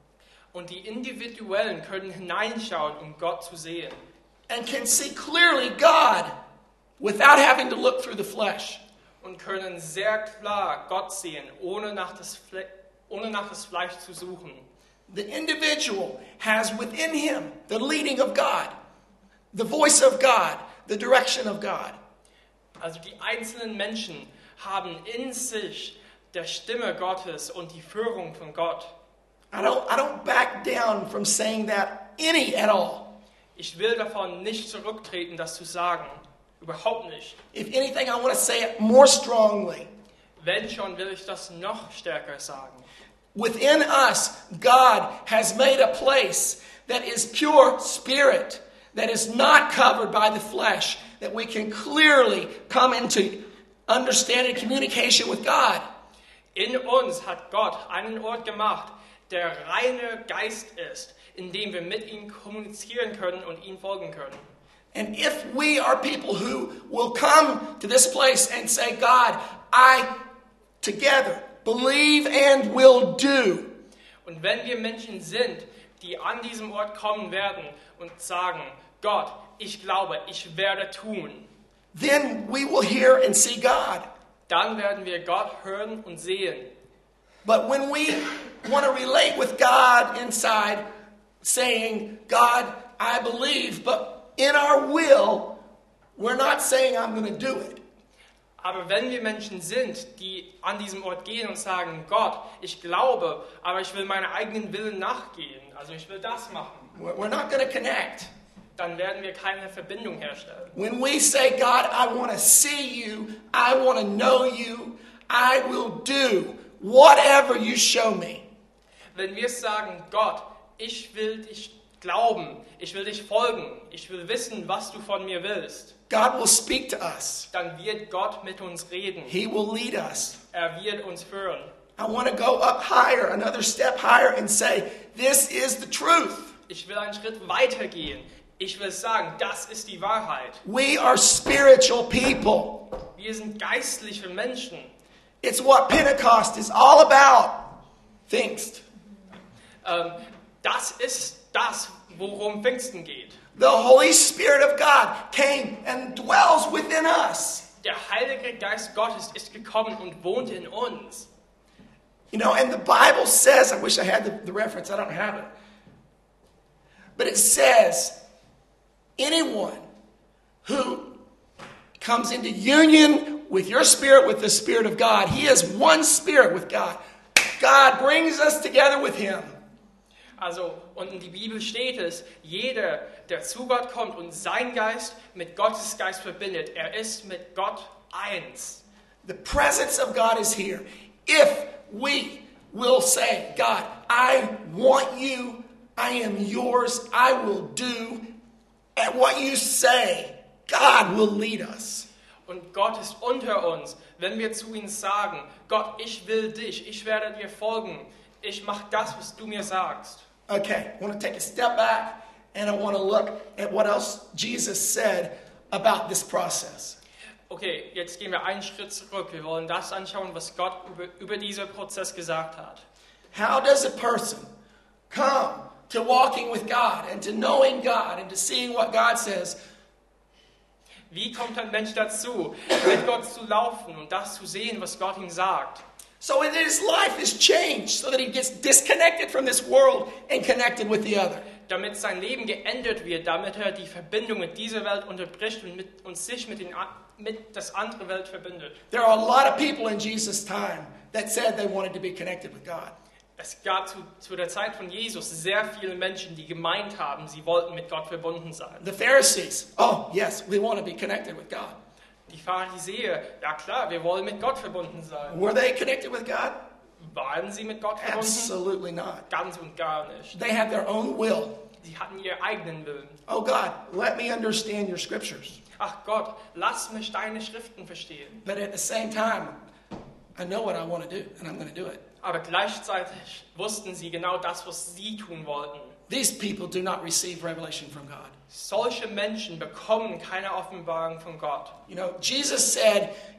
Und die Individuellen können hineinschauen, um Gott zu sehen. And can see clearly God without having to look through the flesh. Und können sehr klar Gott sehen, ohne nach das, Fle- ohne nach das Fleisch zu suchen. The individual has within him the leading of God, the voice of God, the direction of God. Also die einzelnen Menschen haben in sich der Stimme Gottes und die Führung von Gott. I don't, I don't back down from saying that any at all. Ich will davon nicht zurücktreten, das zu sagen. Überhaupt nicht. If anything, I want to say it more strongly. Wenn schon, will ich das noch stärker sagen. Within us, God has made a place that is pure spirit, that is not covered by the flesh, that we can clearly come into understanding communication with God. In uns hat Gott einen Ort gemacht, der reine Geist ist, in dem wir mit ihm kommunizieren können und ihm folgen können. And if we are people who will come to this place and say, God, I together believe and will do. Und wenn wir Menschen sind, die an diesem Ort kommen werden und sagen, Gott, ich glaube, ich werde tun, Then we will hear and see God. dann werden wir Gott hören und sehen. But when we want to relate with God inside, saying, God, I believe, but in our will, we're not saying I'm going to do it. Aber wenn wir Menschen sind, die an diesem Ort gehen und sagen, Gott, ich glaube, aber ich will meinen eigenen Willen nachgehen, also ich will das machen, We're we're not going to connect. dann werden wir keine Verbindung herstellen. When we say, God, I want to see you, I want to know you, I will do whatever you show me. Wenn wir sagen, Gott, ich will dich glauben, ich will dich folgen, ich will wissen, was du von mir willst, God will speak to us. dann wird Gott mit uns reden. He will lead us. Er wird uns führen. I want to go up higher, another step higher, and say, this is the truth. Ich will einen Schritt weiter gehen. Ich will sagen, das ist die Wahrheit. We are spiritual people. Wir sind geistliche Menschen. It's what Pentecost is all about. Pfingst. Ähm, das ist das, worum Pfingsten geht. The Holy Spirit of God came and dwells within us. Der Heilige Geist Gottes ist gekommen und wohnt in uns. You know, and the Bible says, I wish I had the, the reference, I don't have it. But it says, anyone who comes into union with your spirit, with the Spirit of God, he is one spirit with God. God brings us together with him. Also, und in die Bibel steht es, jeder, der zu Gott kommt und sein Geist mit Gottes Geist verbindet, er ist mit Gott eins. The presence of God is here. If we will say, God, I want you, I am yours, I will do, and what you say, God will lead us. Und Gott ist unter uns, wenn wir zu ihm sagen, Gott, ich will dich, ich werde dir folgen, ich mache das, was du mir sagst. Okay, I want to take a step back and I want to look at what else Jesus said about this process. Okay, jetzt gehen wir einen Schritt zurück. Wir wollen das anschauen, was Gott über, über diesen Prozess gesagt hat. How does a person come to walking with God and to knowing God and to seeing what God says? Wie kommt ein Mensch dazu, mit Gott zu laufen und das zu sehen, was Gott ihm sagt? So that his life is changed so that he gets disconnected from this world and connected with the other. Damit sein Leben geändert wird, damit er die Verbindung mit dieser Welt unterbricht und, mit, und sich mit, den, mit das andere Welt verbindet. There are a lot of people in Jesus' time that said they wanted to be connected with God. Es gab zu, zu der Zeit von Jesus sehr viele Menschen, die gemeint haben, sie wollten mit Gott verbunden sein. The Pharisees, oh yes, we want to be connected with God. Die Pharisäer, ja klar, wir wollen mit Gott verbunden sein. Were they connected with God? Waren sie mit Gott verbunden? Absolutely not. Ganz und gar nicht. They had their own will. Sie hatten ihren eigenen Willen. Oh God, let me understand your scriptures. Ach Gott, lass mich deine Schriften verstehen. But at the same time, I know what I want to do, and I'm going to do it. Aber gleichzeitig wussten sie genau das, was sie tun wollten. These people do not receive revelation from God. Solche Menschen bekommen keine Offenbarung von Gott. You know, Jesus said,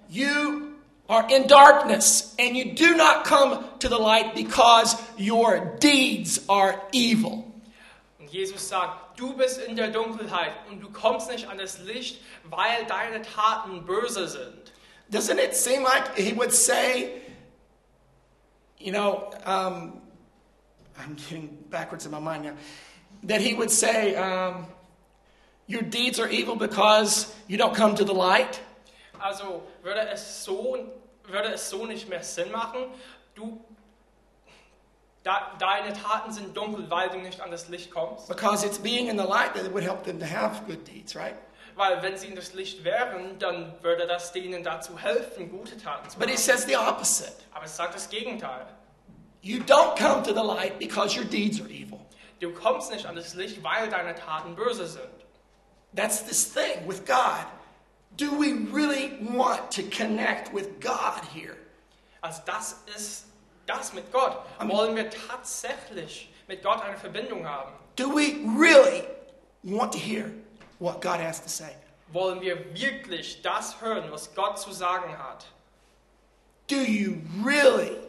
you are in darkness and you do not come to the light because your deeds are evil. Und Jesus sagt, du bist in der Dunkelheit und du kommst nicht an das Licht, weil deine Taten böse sind. Doesn't it seem like he would say, you know, um, I'm getting backwards in my mind now, that he would say, um, your deeds are evil because you don't come to the light? Also würde es so, würde es so nicht mehr Sinn machen, du, da, deine Taten sind dunkel, weil du nicht an das Licht kommst. Because it's being in the light that would help them to have good deeds, right? Weil wenn sie in das Licht wären, dann würde das denen dazu helfen, gute Taten zu But he machen. says the opposite. Aber es sagt das Gegenteil. You don't come to the light because your deeds are evil. Du kommst nicht an das Licht, weil deine Taten böse sind. That's this thing with God. Do we really want to connect with God here? Also das ist das mit Gott. Wollen wir tatsächlich mit Gott eine Verbindung haben? Do we really want to hear what God has to say? Wollen wir wirklich das hören, was Gott zu sagen hat? Do you really,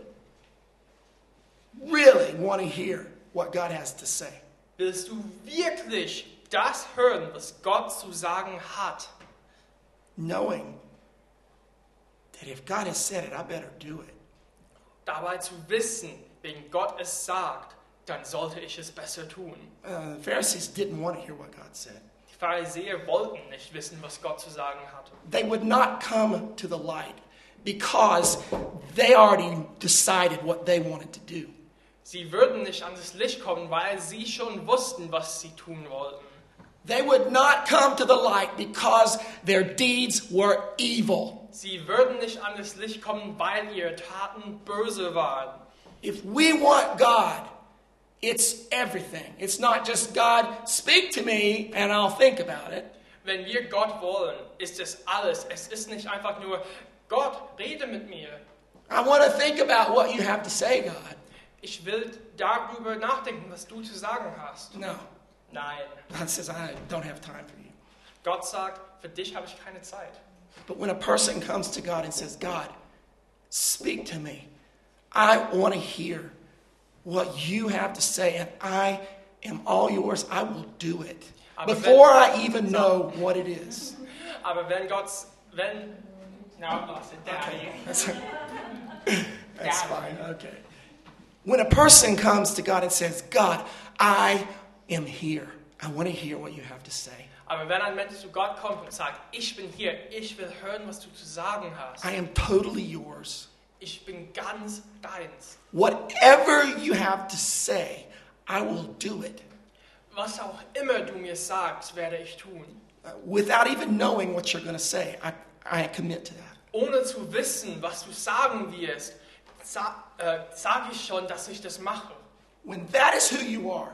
really want to hear what God has to say? Willst du wirklich das hören, was Gott zu sagen hat? Knowing that if God has said it, I better do it. Dabei zu wissen, wenn Gott es sagt, dann sollte ich es besser tun. Uh, the Pharisees didn't want to hear what God said. Die Pharisäer wollten nicht wissen, was Gott zu sagen hat. They would not come to the light because they already decided what they wanted to do. Sie würden nicht an das Licht kommen, weil sie schon wussten, was sie tun wollten. They would not come to the light because their deeds were evil. Sie würden nicht an das Licht kommen, weil ihre Taten böse waren. If we want God, it's everything. It's not just God, speak to me and I'll think about it. Wenn wir Gott wollen, ist es alles. Es ist nicht einfach nur, Gott, rede mit mir. I want to think about what you have to say, God. Ich will darüber nachdenken, was du zu sagen hast. No. Nein. God says, I don't have time for you. Gott sagt, für dich habe ich keine Zeit. But when a person comes to God and says, God, speak to me. I want to hear what you have to say, and I am all yours. I will do it. Aber Before wenn- I even know what it is. Aber wenn Gott, wenn, na, was, Daddy. That's, that's fine. Okay. When a person comes to God and says, God, I am here. I want to hear what you have to say. Aber wenn ein Mensch zu Gott kommt und sagt, ich bin hier, ich will hören, was du zu sagen hast. I am totally yours. Ich bin ganz deins. Whatever you have to say, I will do it. Was auch immer du mir sagst, werde ich tun. Uh, without even knowing what you're going to say, I, I commit to that. Ohne zu wissen, was du sagen wirst, sa äh, sage ich schon, dass ich das mache. When that is who you are,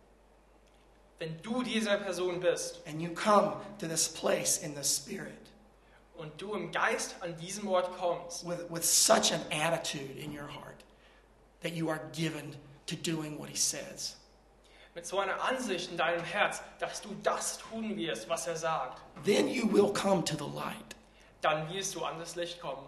Wenn du diese Person bist and you come to this place in the Spirit und du im Geist an diesem Ort kommst, with, with such an attitude in your heart that you are given to doing what He says, mit so einer Ansicht in deinem Herz, dass du das tun wirst, was er sagt, then you will come to the light. dann wirst du an das Licht kommen.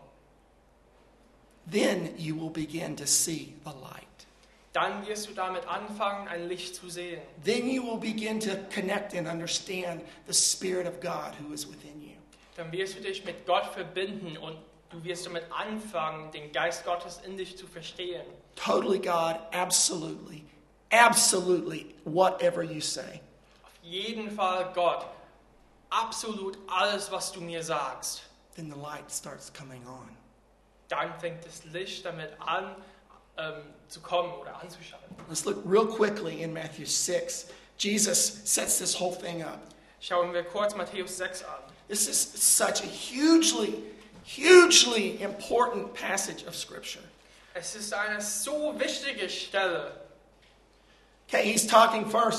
Then you will begin to see the light. Dann wirst du damit anfangen, ein Licht zu sehen. Then you will begin to connect and understand the Spirit of God who is within you. Dann wirst du dich mit Gott verbinden und du wirst damit anfangen, den Geist Gottes in dich zu verstehen. Totally God, absolutely, absolutely, whatever you say. Auf jeden Fall Gott, absolut alles, was du mir sagst. Then the light starts coming on. Dann fängt das Licht damit an, ähm, zu kommen oder anzuschalten. Let's look real quickly in Matthew six. Jesus sets this whole thing up. Schauen wir kurz Matthäus sechs an. This is such a hugely, hugely important passage of Scripture. Es ist eine so wichtige Stelle. Okay, he's talking first.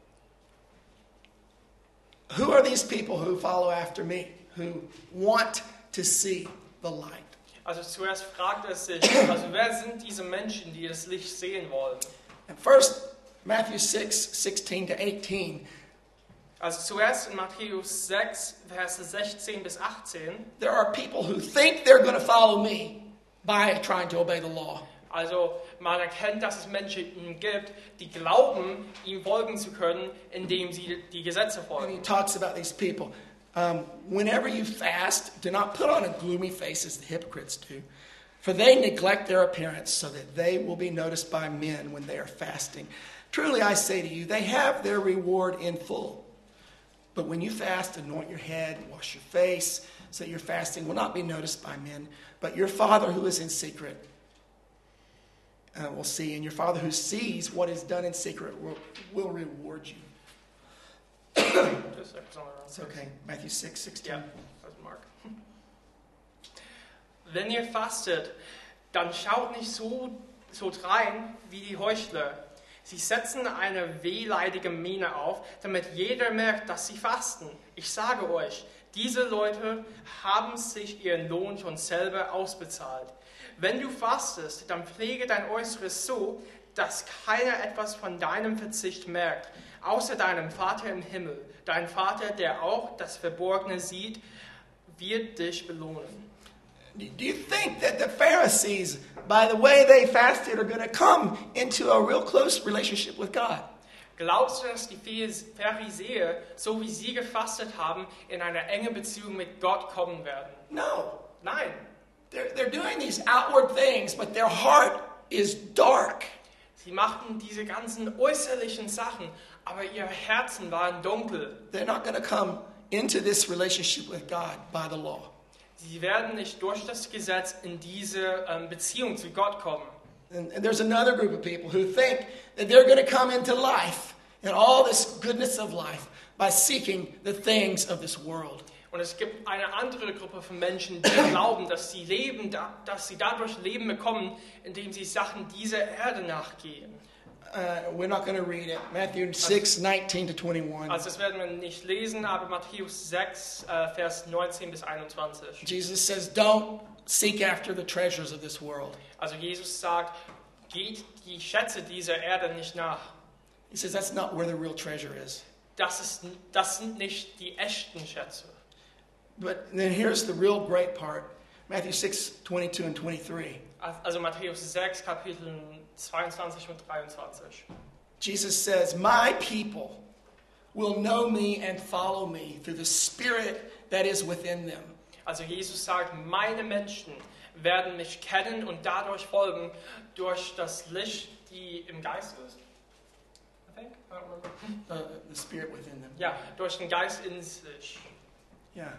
Who are these people who follow after me, who want to see the light? Also zuerst fragt er sich, also wer sind diese Menschen, die das Licht sehen wollen? And first, Matthew six, sixteen to eighteen Also zuerst in Matthäus sechs, Verse sechzehn bis achtzehn. There are people who think they're going to follow me by trying to obey the law. Also man erkennt, dass es Menschen gibt, die glauben, ihm folgen zu können, indem sie die Gesetze And folgen. he talks about these people. Um, whenever you fast, do not put on a gloomy face as the hypocrites do, for they neglect their appearance so that they will be noticed by men when they are fasting. Truly I say to you, they have their reward in full. But when you fast, anoint your head, wash your face, so that your fasting will not be noticed by men, but your Father who is in secret uh, will see, and your Father who sees what is done in secret will, will reward you. Just It's okay. Matthew six sixteen. Ja, also Mark. Wenn ihr fastet, dann schaut nicht so, so drein wie die Heuchler. Sie setzen eine wehleidige Miene auf, damit jeder merkt, dass sie fasten. Ich sage euch, diese Leute haben sich ihren Lohn schon selber ausbezahlt. Wenn du fastest, dann pflege dein Äußeres so, dass keiner etwas von deinem Verzicht merkt, außer deinem Vater im Himmel. Dein Vater, der auch das Verborgene sieht, wird dich belohnen. Do you think that the Pharisees, by the way they fasted, are going to come into a real close relationship with God? Glaubst du, dass die Pharisäer, so wie sie gefastet haben, in eine enge Beziehung mit Gott kommen werden? No. Nein. They're, they're doing these outward things, but their heart is dark. Sie machten diese ganzen äußerlichen Sachen, aber ihr Herzen waren dunkel. They're not going to come into this relationship with God by the law. Sie werden nicht durch das Gesetz in diese ähm, Beziehung zu Gott kommen. And, and there's another group of people who think that they're going to come into life and all this goodness of life by seeking the things of this world. Und es gibt eine andere Gruppe von Menschen, die glauben, dass sie leben, dass sie dadurch Leben bekommen, indem sie Sachen dieser Erde nachgehen. Uh, we're not going to read it. Matthew six nineteen to twenty-one. Also das werden wir nicht lesen, aber Matthäus sechs, äh, Vers neunzehn bis einundzwanzig. Jesus says, don't seek after the treasures of this world. Also Jesus sagt, geht die Schätze dieser Erde nicht nach. He says that's not where the real treasure is. Das, ist, das sind nicht die echten Schätze. But then here's the real great part. Matthew six twenty-two and twenty-three. Also Matthäus sechs, Kapitel zweiundzwanzig und dreiundzwanzig. Jesus says, my people will know me and follow me through the spirit that is within them. Also Jesus sagt, meine Menschen werden mich kennen und dadurch folgen durch das Licht, die im Geist ist. I think. I don't remember. Uh, the spirit within them. Ja, durch den Geist in sich. Yeah.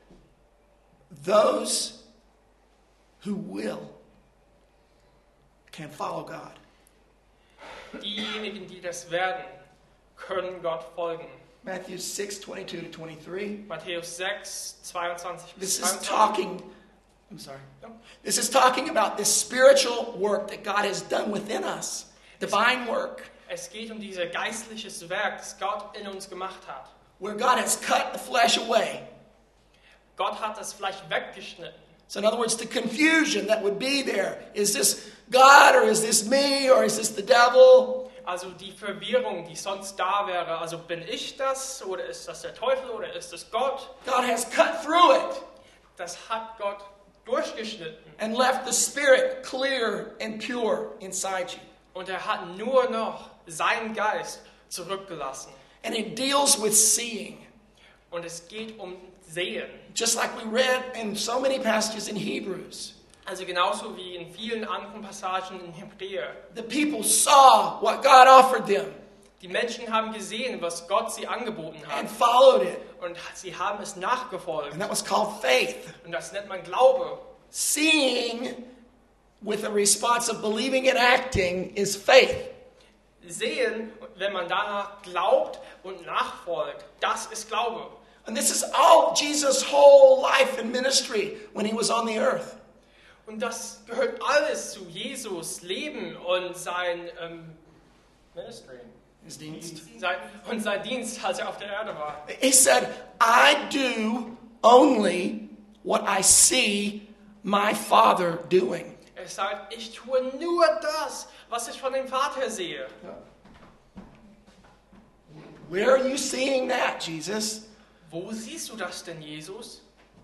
Those who will can follow God. Diejenigen, die das werden, können Gott folgen. Matthew six twenty-two to twenty-three. Matthäus sechs, zweiundzwanzig bis This is dreiundzwanzig. talking, I'm sorry. This is talking about this spiritual work that God has done within us. Divine work. Es geht um dieses geistliches Werk, das Gott in uns gemacht hat. Where God has cut the flesh away. Gott hat das Fleisch weggeschnitten. So in other words, the confusion that would be there. Is this God or is this me or is this the devil? Also die Verwirrung, die sonst da wäre, also bin ich das oder ist das der Teufel oder ist es Gott? God has cut through it Das hat Gott durchgeschnitten. and left the spirit clear and pure inside you. Und er hat nur noch seinen Geist zurückgelassen. And it deals with seeing. Und es geht um Sehen. Just like we read in so many passages in Hebrews. Also genauso wie in vielen anderen Passagen in Hebräer. The people saw what God offered them Die Menschen haben gesehen, was Gott sie angeboten hat. and followed it. Und sie haben es nachgefolgt. And that was called faith. Und das nennt man Glaube. Seeing with a response of believing and acting is faith. Sehen, wenn man danach glaubt und nachfolgt, das ist Glaube. And this is all Jesus' whole life and ministry when he was on the earth. Und das gehört alles zu Jesus Leben und sein ähm, Ministry. His Dienst. Sein, und sein Dienst, als er auf der Erde war. He said, I do only what I see my Father doing. Er sagt, ich tue nur das, was ich von dem Vater sehe. Where are you seeing that, Jesus? Wo siehst du das denn, Jesus?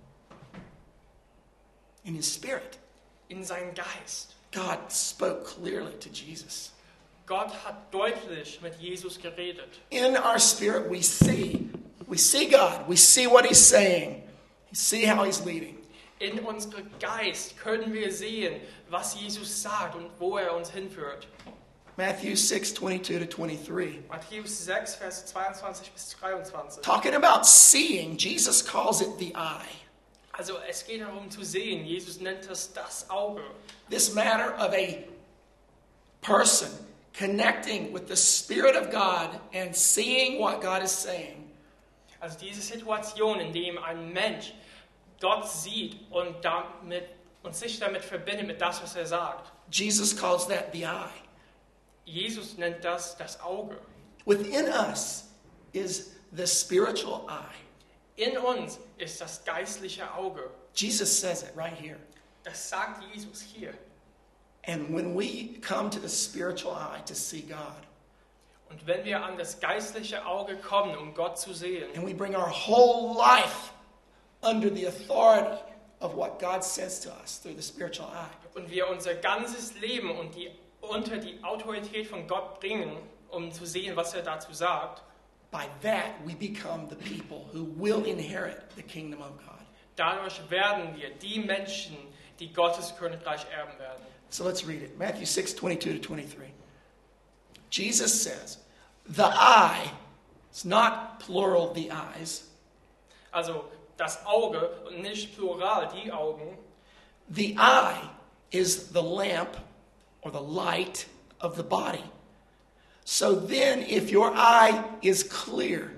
In his spirit. In seinem Geist. God spoke clearly to Jesus. Gott hat deutlich mit Jesus geredet. In our spirit we see. We see God. We see what he's saying. We see how he's leading. In unserem Geist können wir sehen, was Jesus sagt und wo er uns hinführt. Matthew six, twenty-two to twenty-three. Matthäus sechs, Vers zweiundzwanzig bis dreiundzwanzig. Talking about seeing, Jesus calls it the eye. Also es geht darum zu sehen. Jesus nennt es das Auge. This matter of a person connecting with the Spirit of God and seeing what God is saying. Also diese Situation, in dem ein Mensch Gott sieht und, damit, und sich damit verbindet mit das, was er sagt. Jesus calls that the eye. Jesus nennt das das Auge. Within us is the spiritual eye. In uns ist das geistliche Auge. Jesus says it right here. Das sagt Jesus hier. And when we come to the spiritual eye to see God, Und wenn wir an das geistliche Auge kommen, um Gott zu sehen, and we bring our whole life under the authority of what God says to us through the spiritual eye, und wir unser ganzes Leben und die, unter die Autorität von Gott bringen, um zu sehen, was er dazu sagt, by that we become the people who will inherit the kingdom of God. dadurch werden wir die Menschen, die Gottes Königreich erben werden. So let's read it. Matthew six, twenty-two to twenty-three. Jesus says, the eye, it's not plural, the eyes. Also das Auge und nicht plural, die Augen. The eye is the lamp or the light of the body. So then, if your eye is clear,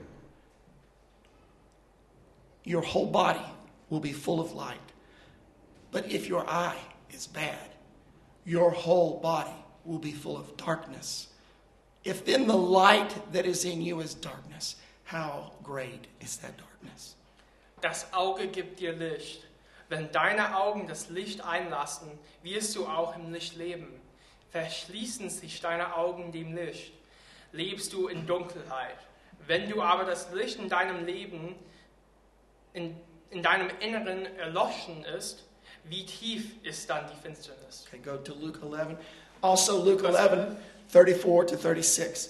your whole body will be full of light. But if your eye is bad, your whole body will be full of darkness. If then the light that is in you is darkness, how great is that darkness? Das Auge gibt dir Licht. Wenn deine Augen das Licht einlassen, wirst du auch im Licht leben. Verschließen sich deine Augen dem Licht, lebst du in Dunkelheit. Wenn du aber das Licht in deinem Leben, in, in deinem Inneren erloschen ist, wie tief ist dann die Finsternis? Okay, go to Luke eleven. Also Luke eleven, thirty-four to thirty-six.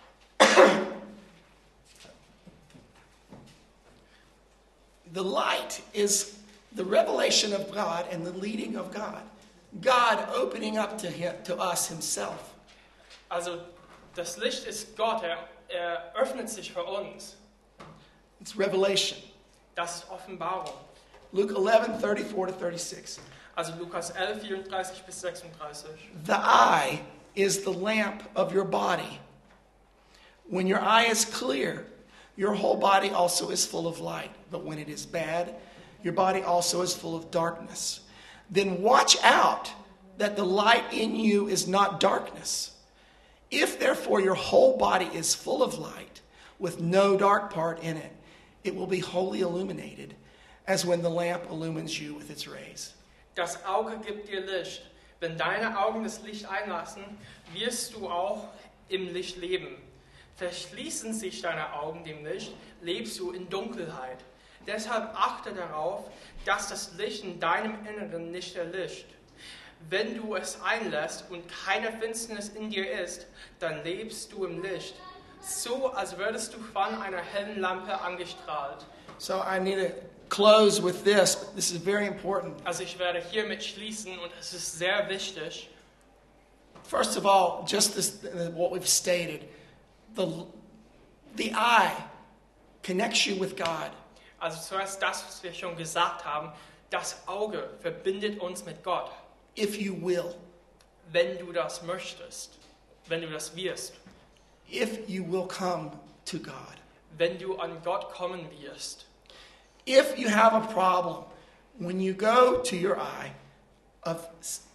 The light is the revelation of God and the leading of God. God opening up to him, to us himself. Also das Licht ist Gott, er, er öffnet sich für uns. It's revelation. Das ist Offenbarung. Luke eleven, thirty-four to thirty-six. Also Lukas elf, vierunddreißig bis sechsunddreißig. The eye is the lamp of your body. When your eye is clear, your whole body also is full of light. But when it is bad, your body also is full of darkness. Then watch out that the light in you is not darkness. If therefore your whole body is full of light, with no dark part in it, it will be wholly illuminated, as when the lamp illumines you with its rays. Das Auge gibt dir Licht. Wenn deine Augen das Licht einlassen, wirst du auch im Licht leben. Verschließen sich deine Augen dem Licht, lebst du in Dunkelheit. Deshalb achte darauf, dass das Licht in deinem Inneren nicht erlischt. Wenn du es einlässt und keine Finsternis in dir ist, dann lebst du im Licht, so als würdest du von einer hellen Lampe angestrahlt. So I need to close with this. But this is very important. Also ich werde hiermit schließen und es ist sehr wichtig. First of all, just this, what we've stated, the, the eye connects you with God. Also zuerst das, was wir schon gesagt haben, das Auge verbindet uns mit Gott. If you will, Wenn du das möchtest, wenn du das wirst, if you will come to God. wenn du an Gott kommen wirst. If you have a problem, when you go to your eye of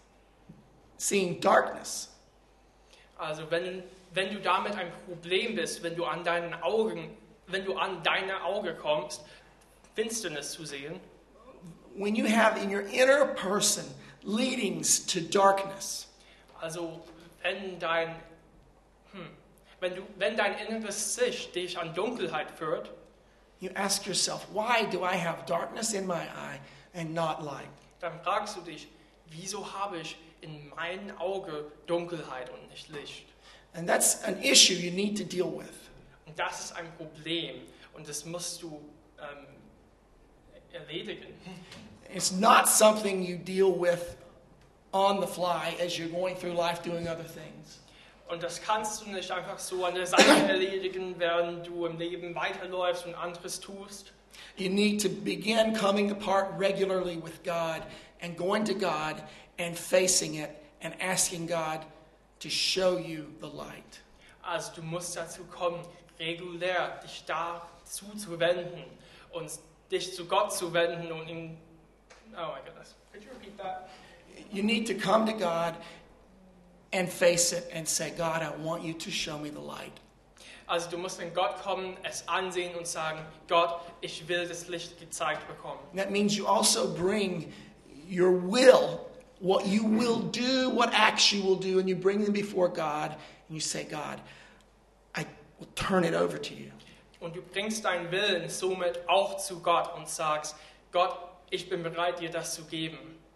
seeing darkness, Also wenn, wenn du damit ein Problem bist, wenn du an deinen Augen, wenn du an deine Auge kommst, Finsternis zu sehen, when you have in your inner person leadings to darkness, also wenn dein, hm, Wenn, du, wenn dein inneres Sicht dich an Dunkelheit führt, you ask yourself, why do I have darkness in my eye and not light? dann fragst du dich, wieso habe ich in meinem Auge Dunkelheit und nicht Licht? And that's an issue you need to deal with. Und das ist ein Problem und das musst du ähm, erledigen. It's not something you deal with on the fly as you're going through life doing other things. Und das kannst du nicht einfach so an der Seite erledigen, während du im Leben weiterläufst und anderes tust. You need to begin coming apart regularly with God and going to God and facing it and asking God to show you the light. Also du musst dazu kommen, regulär dich dazu zu wenden und dich zu Gott zu wenden und ihm... Oh my goodness. Could you repeat that? You need to come to God and face it and say, God, I want you to show me the light. Also du musst in Gott kommen, es ansehen und sagen, Gott, ich will das Licht gezeigt bekommen. And that means you also bring your will, what you will do, what acts you will do, and you bring them before God, and you say, God, I will turn it over to you. Und du bringst deinen Willen somit auch zu Gott und sagst, Gott, ich bin bereit, dir das zu geben.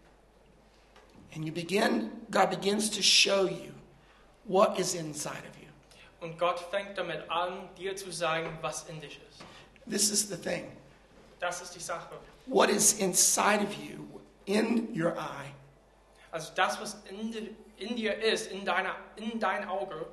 And you begin, God begins to show you what is inside of you. Und Gott fängt damit an, dir zu sagen, was in dich ist. This is the thing. Das ist die Sache. What is inside of you, in your eye, Also das, was in, di- in dir ist, in, deiner, in dein Auge,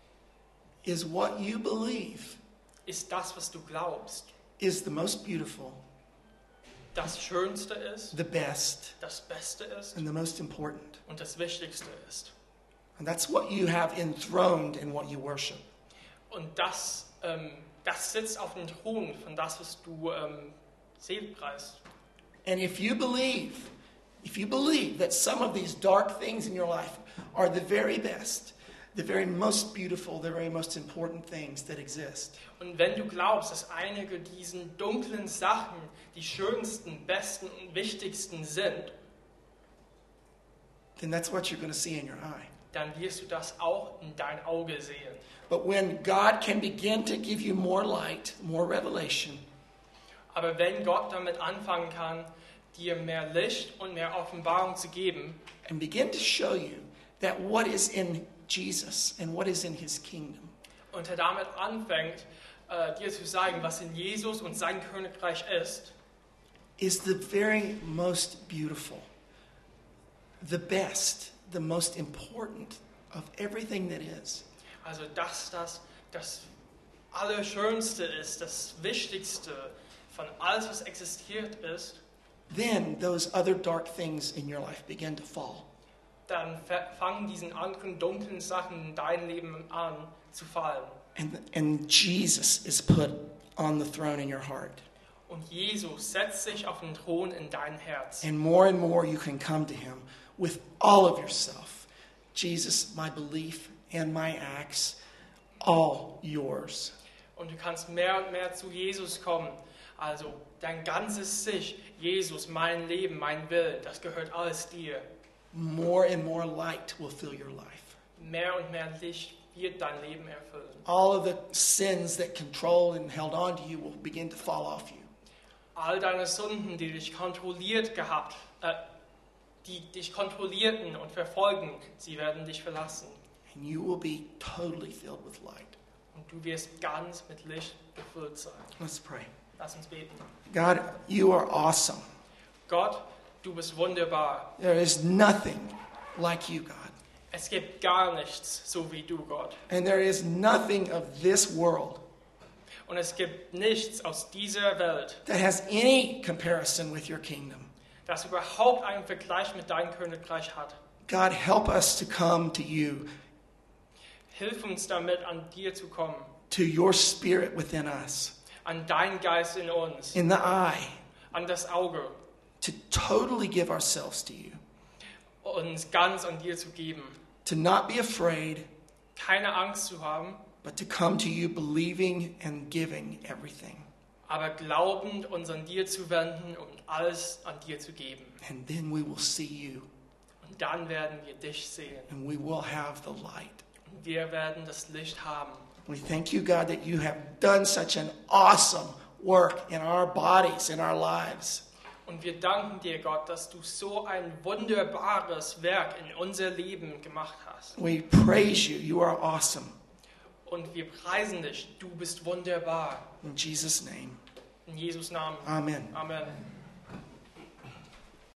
is what you believe ist das, was du glaubst. is the most beautiful, Das Schönste ist, the best, das Beste ist and the most important. und das Wichtigste ist. And that's what you have enthroned in what you worship. Und das, ähm, das sitzt auf dem Thron von das, was du ähm, seelpreist. And if you believe, if you believe that some of these dark things in your life are the very best, the very most beautiful, the very most important things that exist, Und wenn du glaubst, dass einige diesen dunklen Sachen die schönsten, besten und wichtigsten sind, then that's what you're going to see in your eye. dann wirst du das auch in dein Auge sehen. But when God can begin to give you more light, more revelation, Aber wenn Gott damit anfangen kann, dir mehr Licht und mehr Offenbarung zu geben and begin to show you that what is in Jesus and what is in his kingdom und er damit anfängt, äh, dir zu sagen, was in Jesus und sein Königreich ist, is the very most beautiful, the best, the most important of everything that is, also dass das das Allerschönste ist, das Wichtigste von alles, was existiert ist, then those other dark things in your life begin to fall. dann fa- fangen diesen anderen dunklen Sachen in dein Leben an zu fallen. And, and Jesus is put on the throne in your heart. Und Jesus setzt sich auf den Thron in dein Herz. And more and more you can come to him with all of yourself. Jesus, my belief and my acts, all yours. Und du kannst mehr und mehr zu Jesus kommen. Also dein ganzes Sich, Jesus, mein Leben, mein Willen, das gehört alles dir. More and more light will fill your life. Mehr und mehr Licht wird dein Leben erfüllen. All of the sins that controlled and held on to you will begin to fall off you. All deine Sünden, die dich kontrolliert gehabt, äh, die dich kontrollierten und verfolgen, sie werden dich verlassen. And you will be totally filled with light. Und du wirst ganz mit Licht gefüllt sein. Let's pray. Lass uns beten. God, you are awesome. Gott, du bist wunderbar. There is nothing like you, God. Es gibt gar nichts so wie du, Gott. And there is nothing of this world Und es gibt nichts aus dieser Welt, that has any comparison with your kingdom. das überhaupt einen Vergleich mit deinem Königreich hat. God, help us to come to you, Hilf uns damit, an dir zu kommen, to your spirit within us, an deinen Geist in uns, in the eye, an das Auge, to totally give ourselves to you, uns ganz an dir zu geben. to not be afraid, Keine Angst zu haben, but to come to you believing and giving everything. aber glaubend uns an dir zu wenden und alles an dir zu geben. And then we will see you, Und dann werden wir dich sehen. and we will have the light. Und wir werden das Licht haben. We thank you, God, that you have done such an awesome work in our bodies, in our lives. Und wir danken dir, Gott, dass du so ein wunderbares Werk in unser Leben gemacht hast. We praise you. You are awesome. Und wir preisen dich, du bist wunderbar. In Jesus' name, In Jesus' Namen. amen. Amen.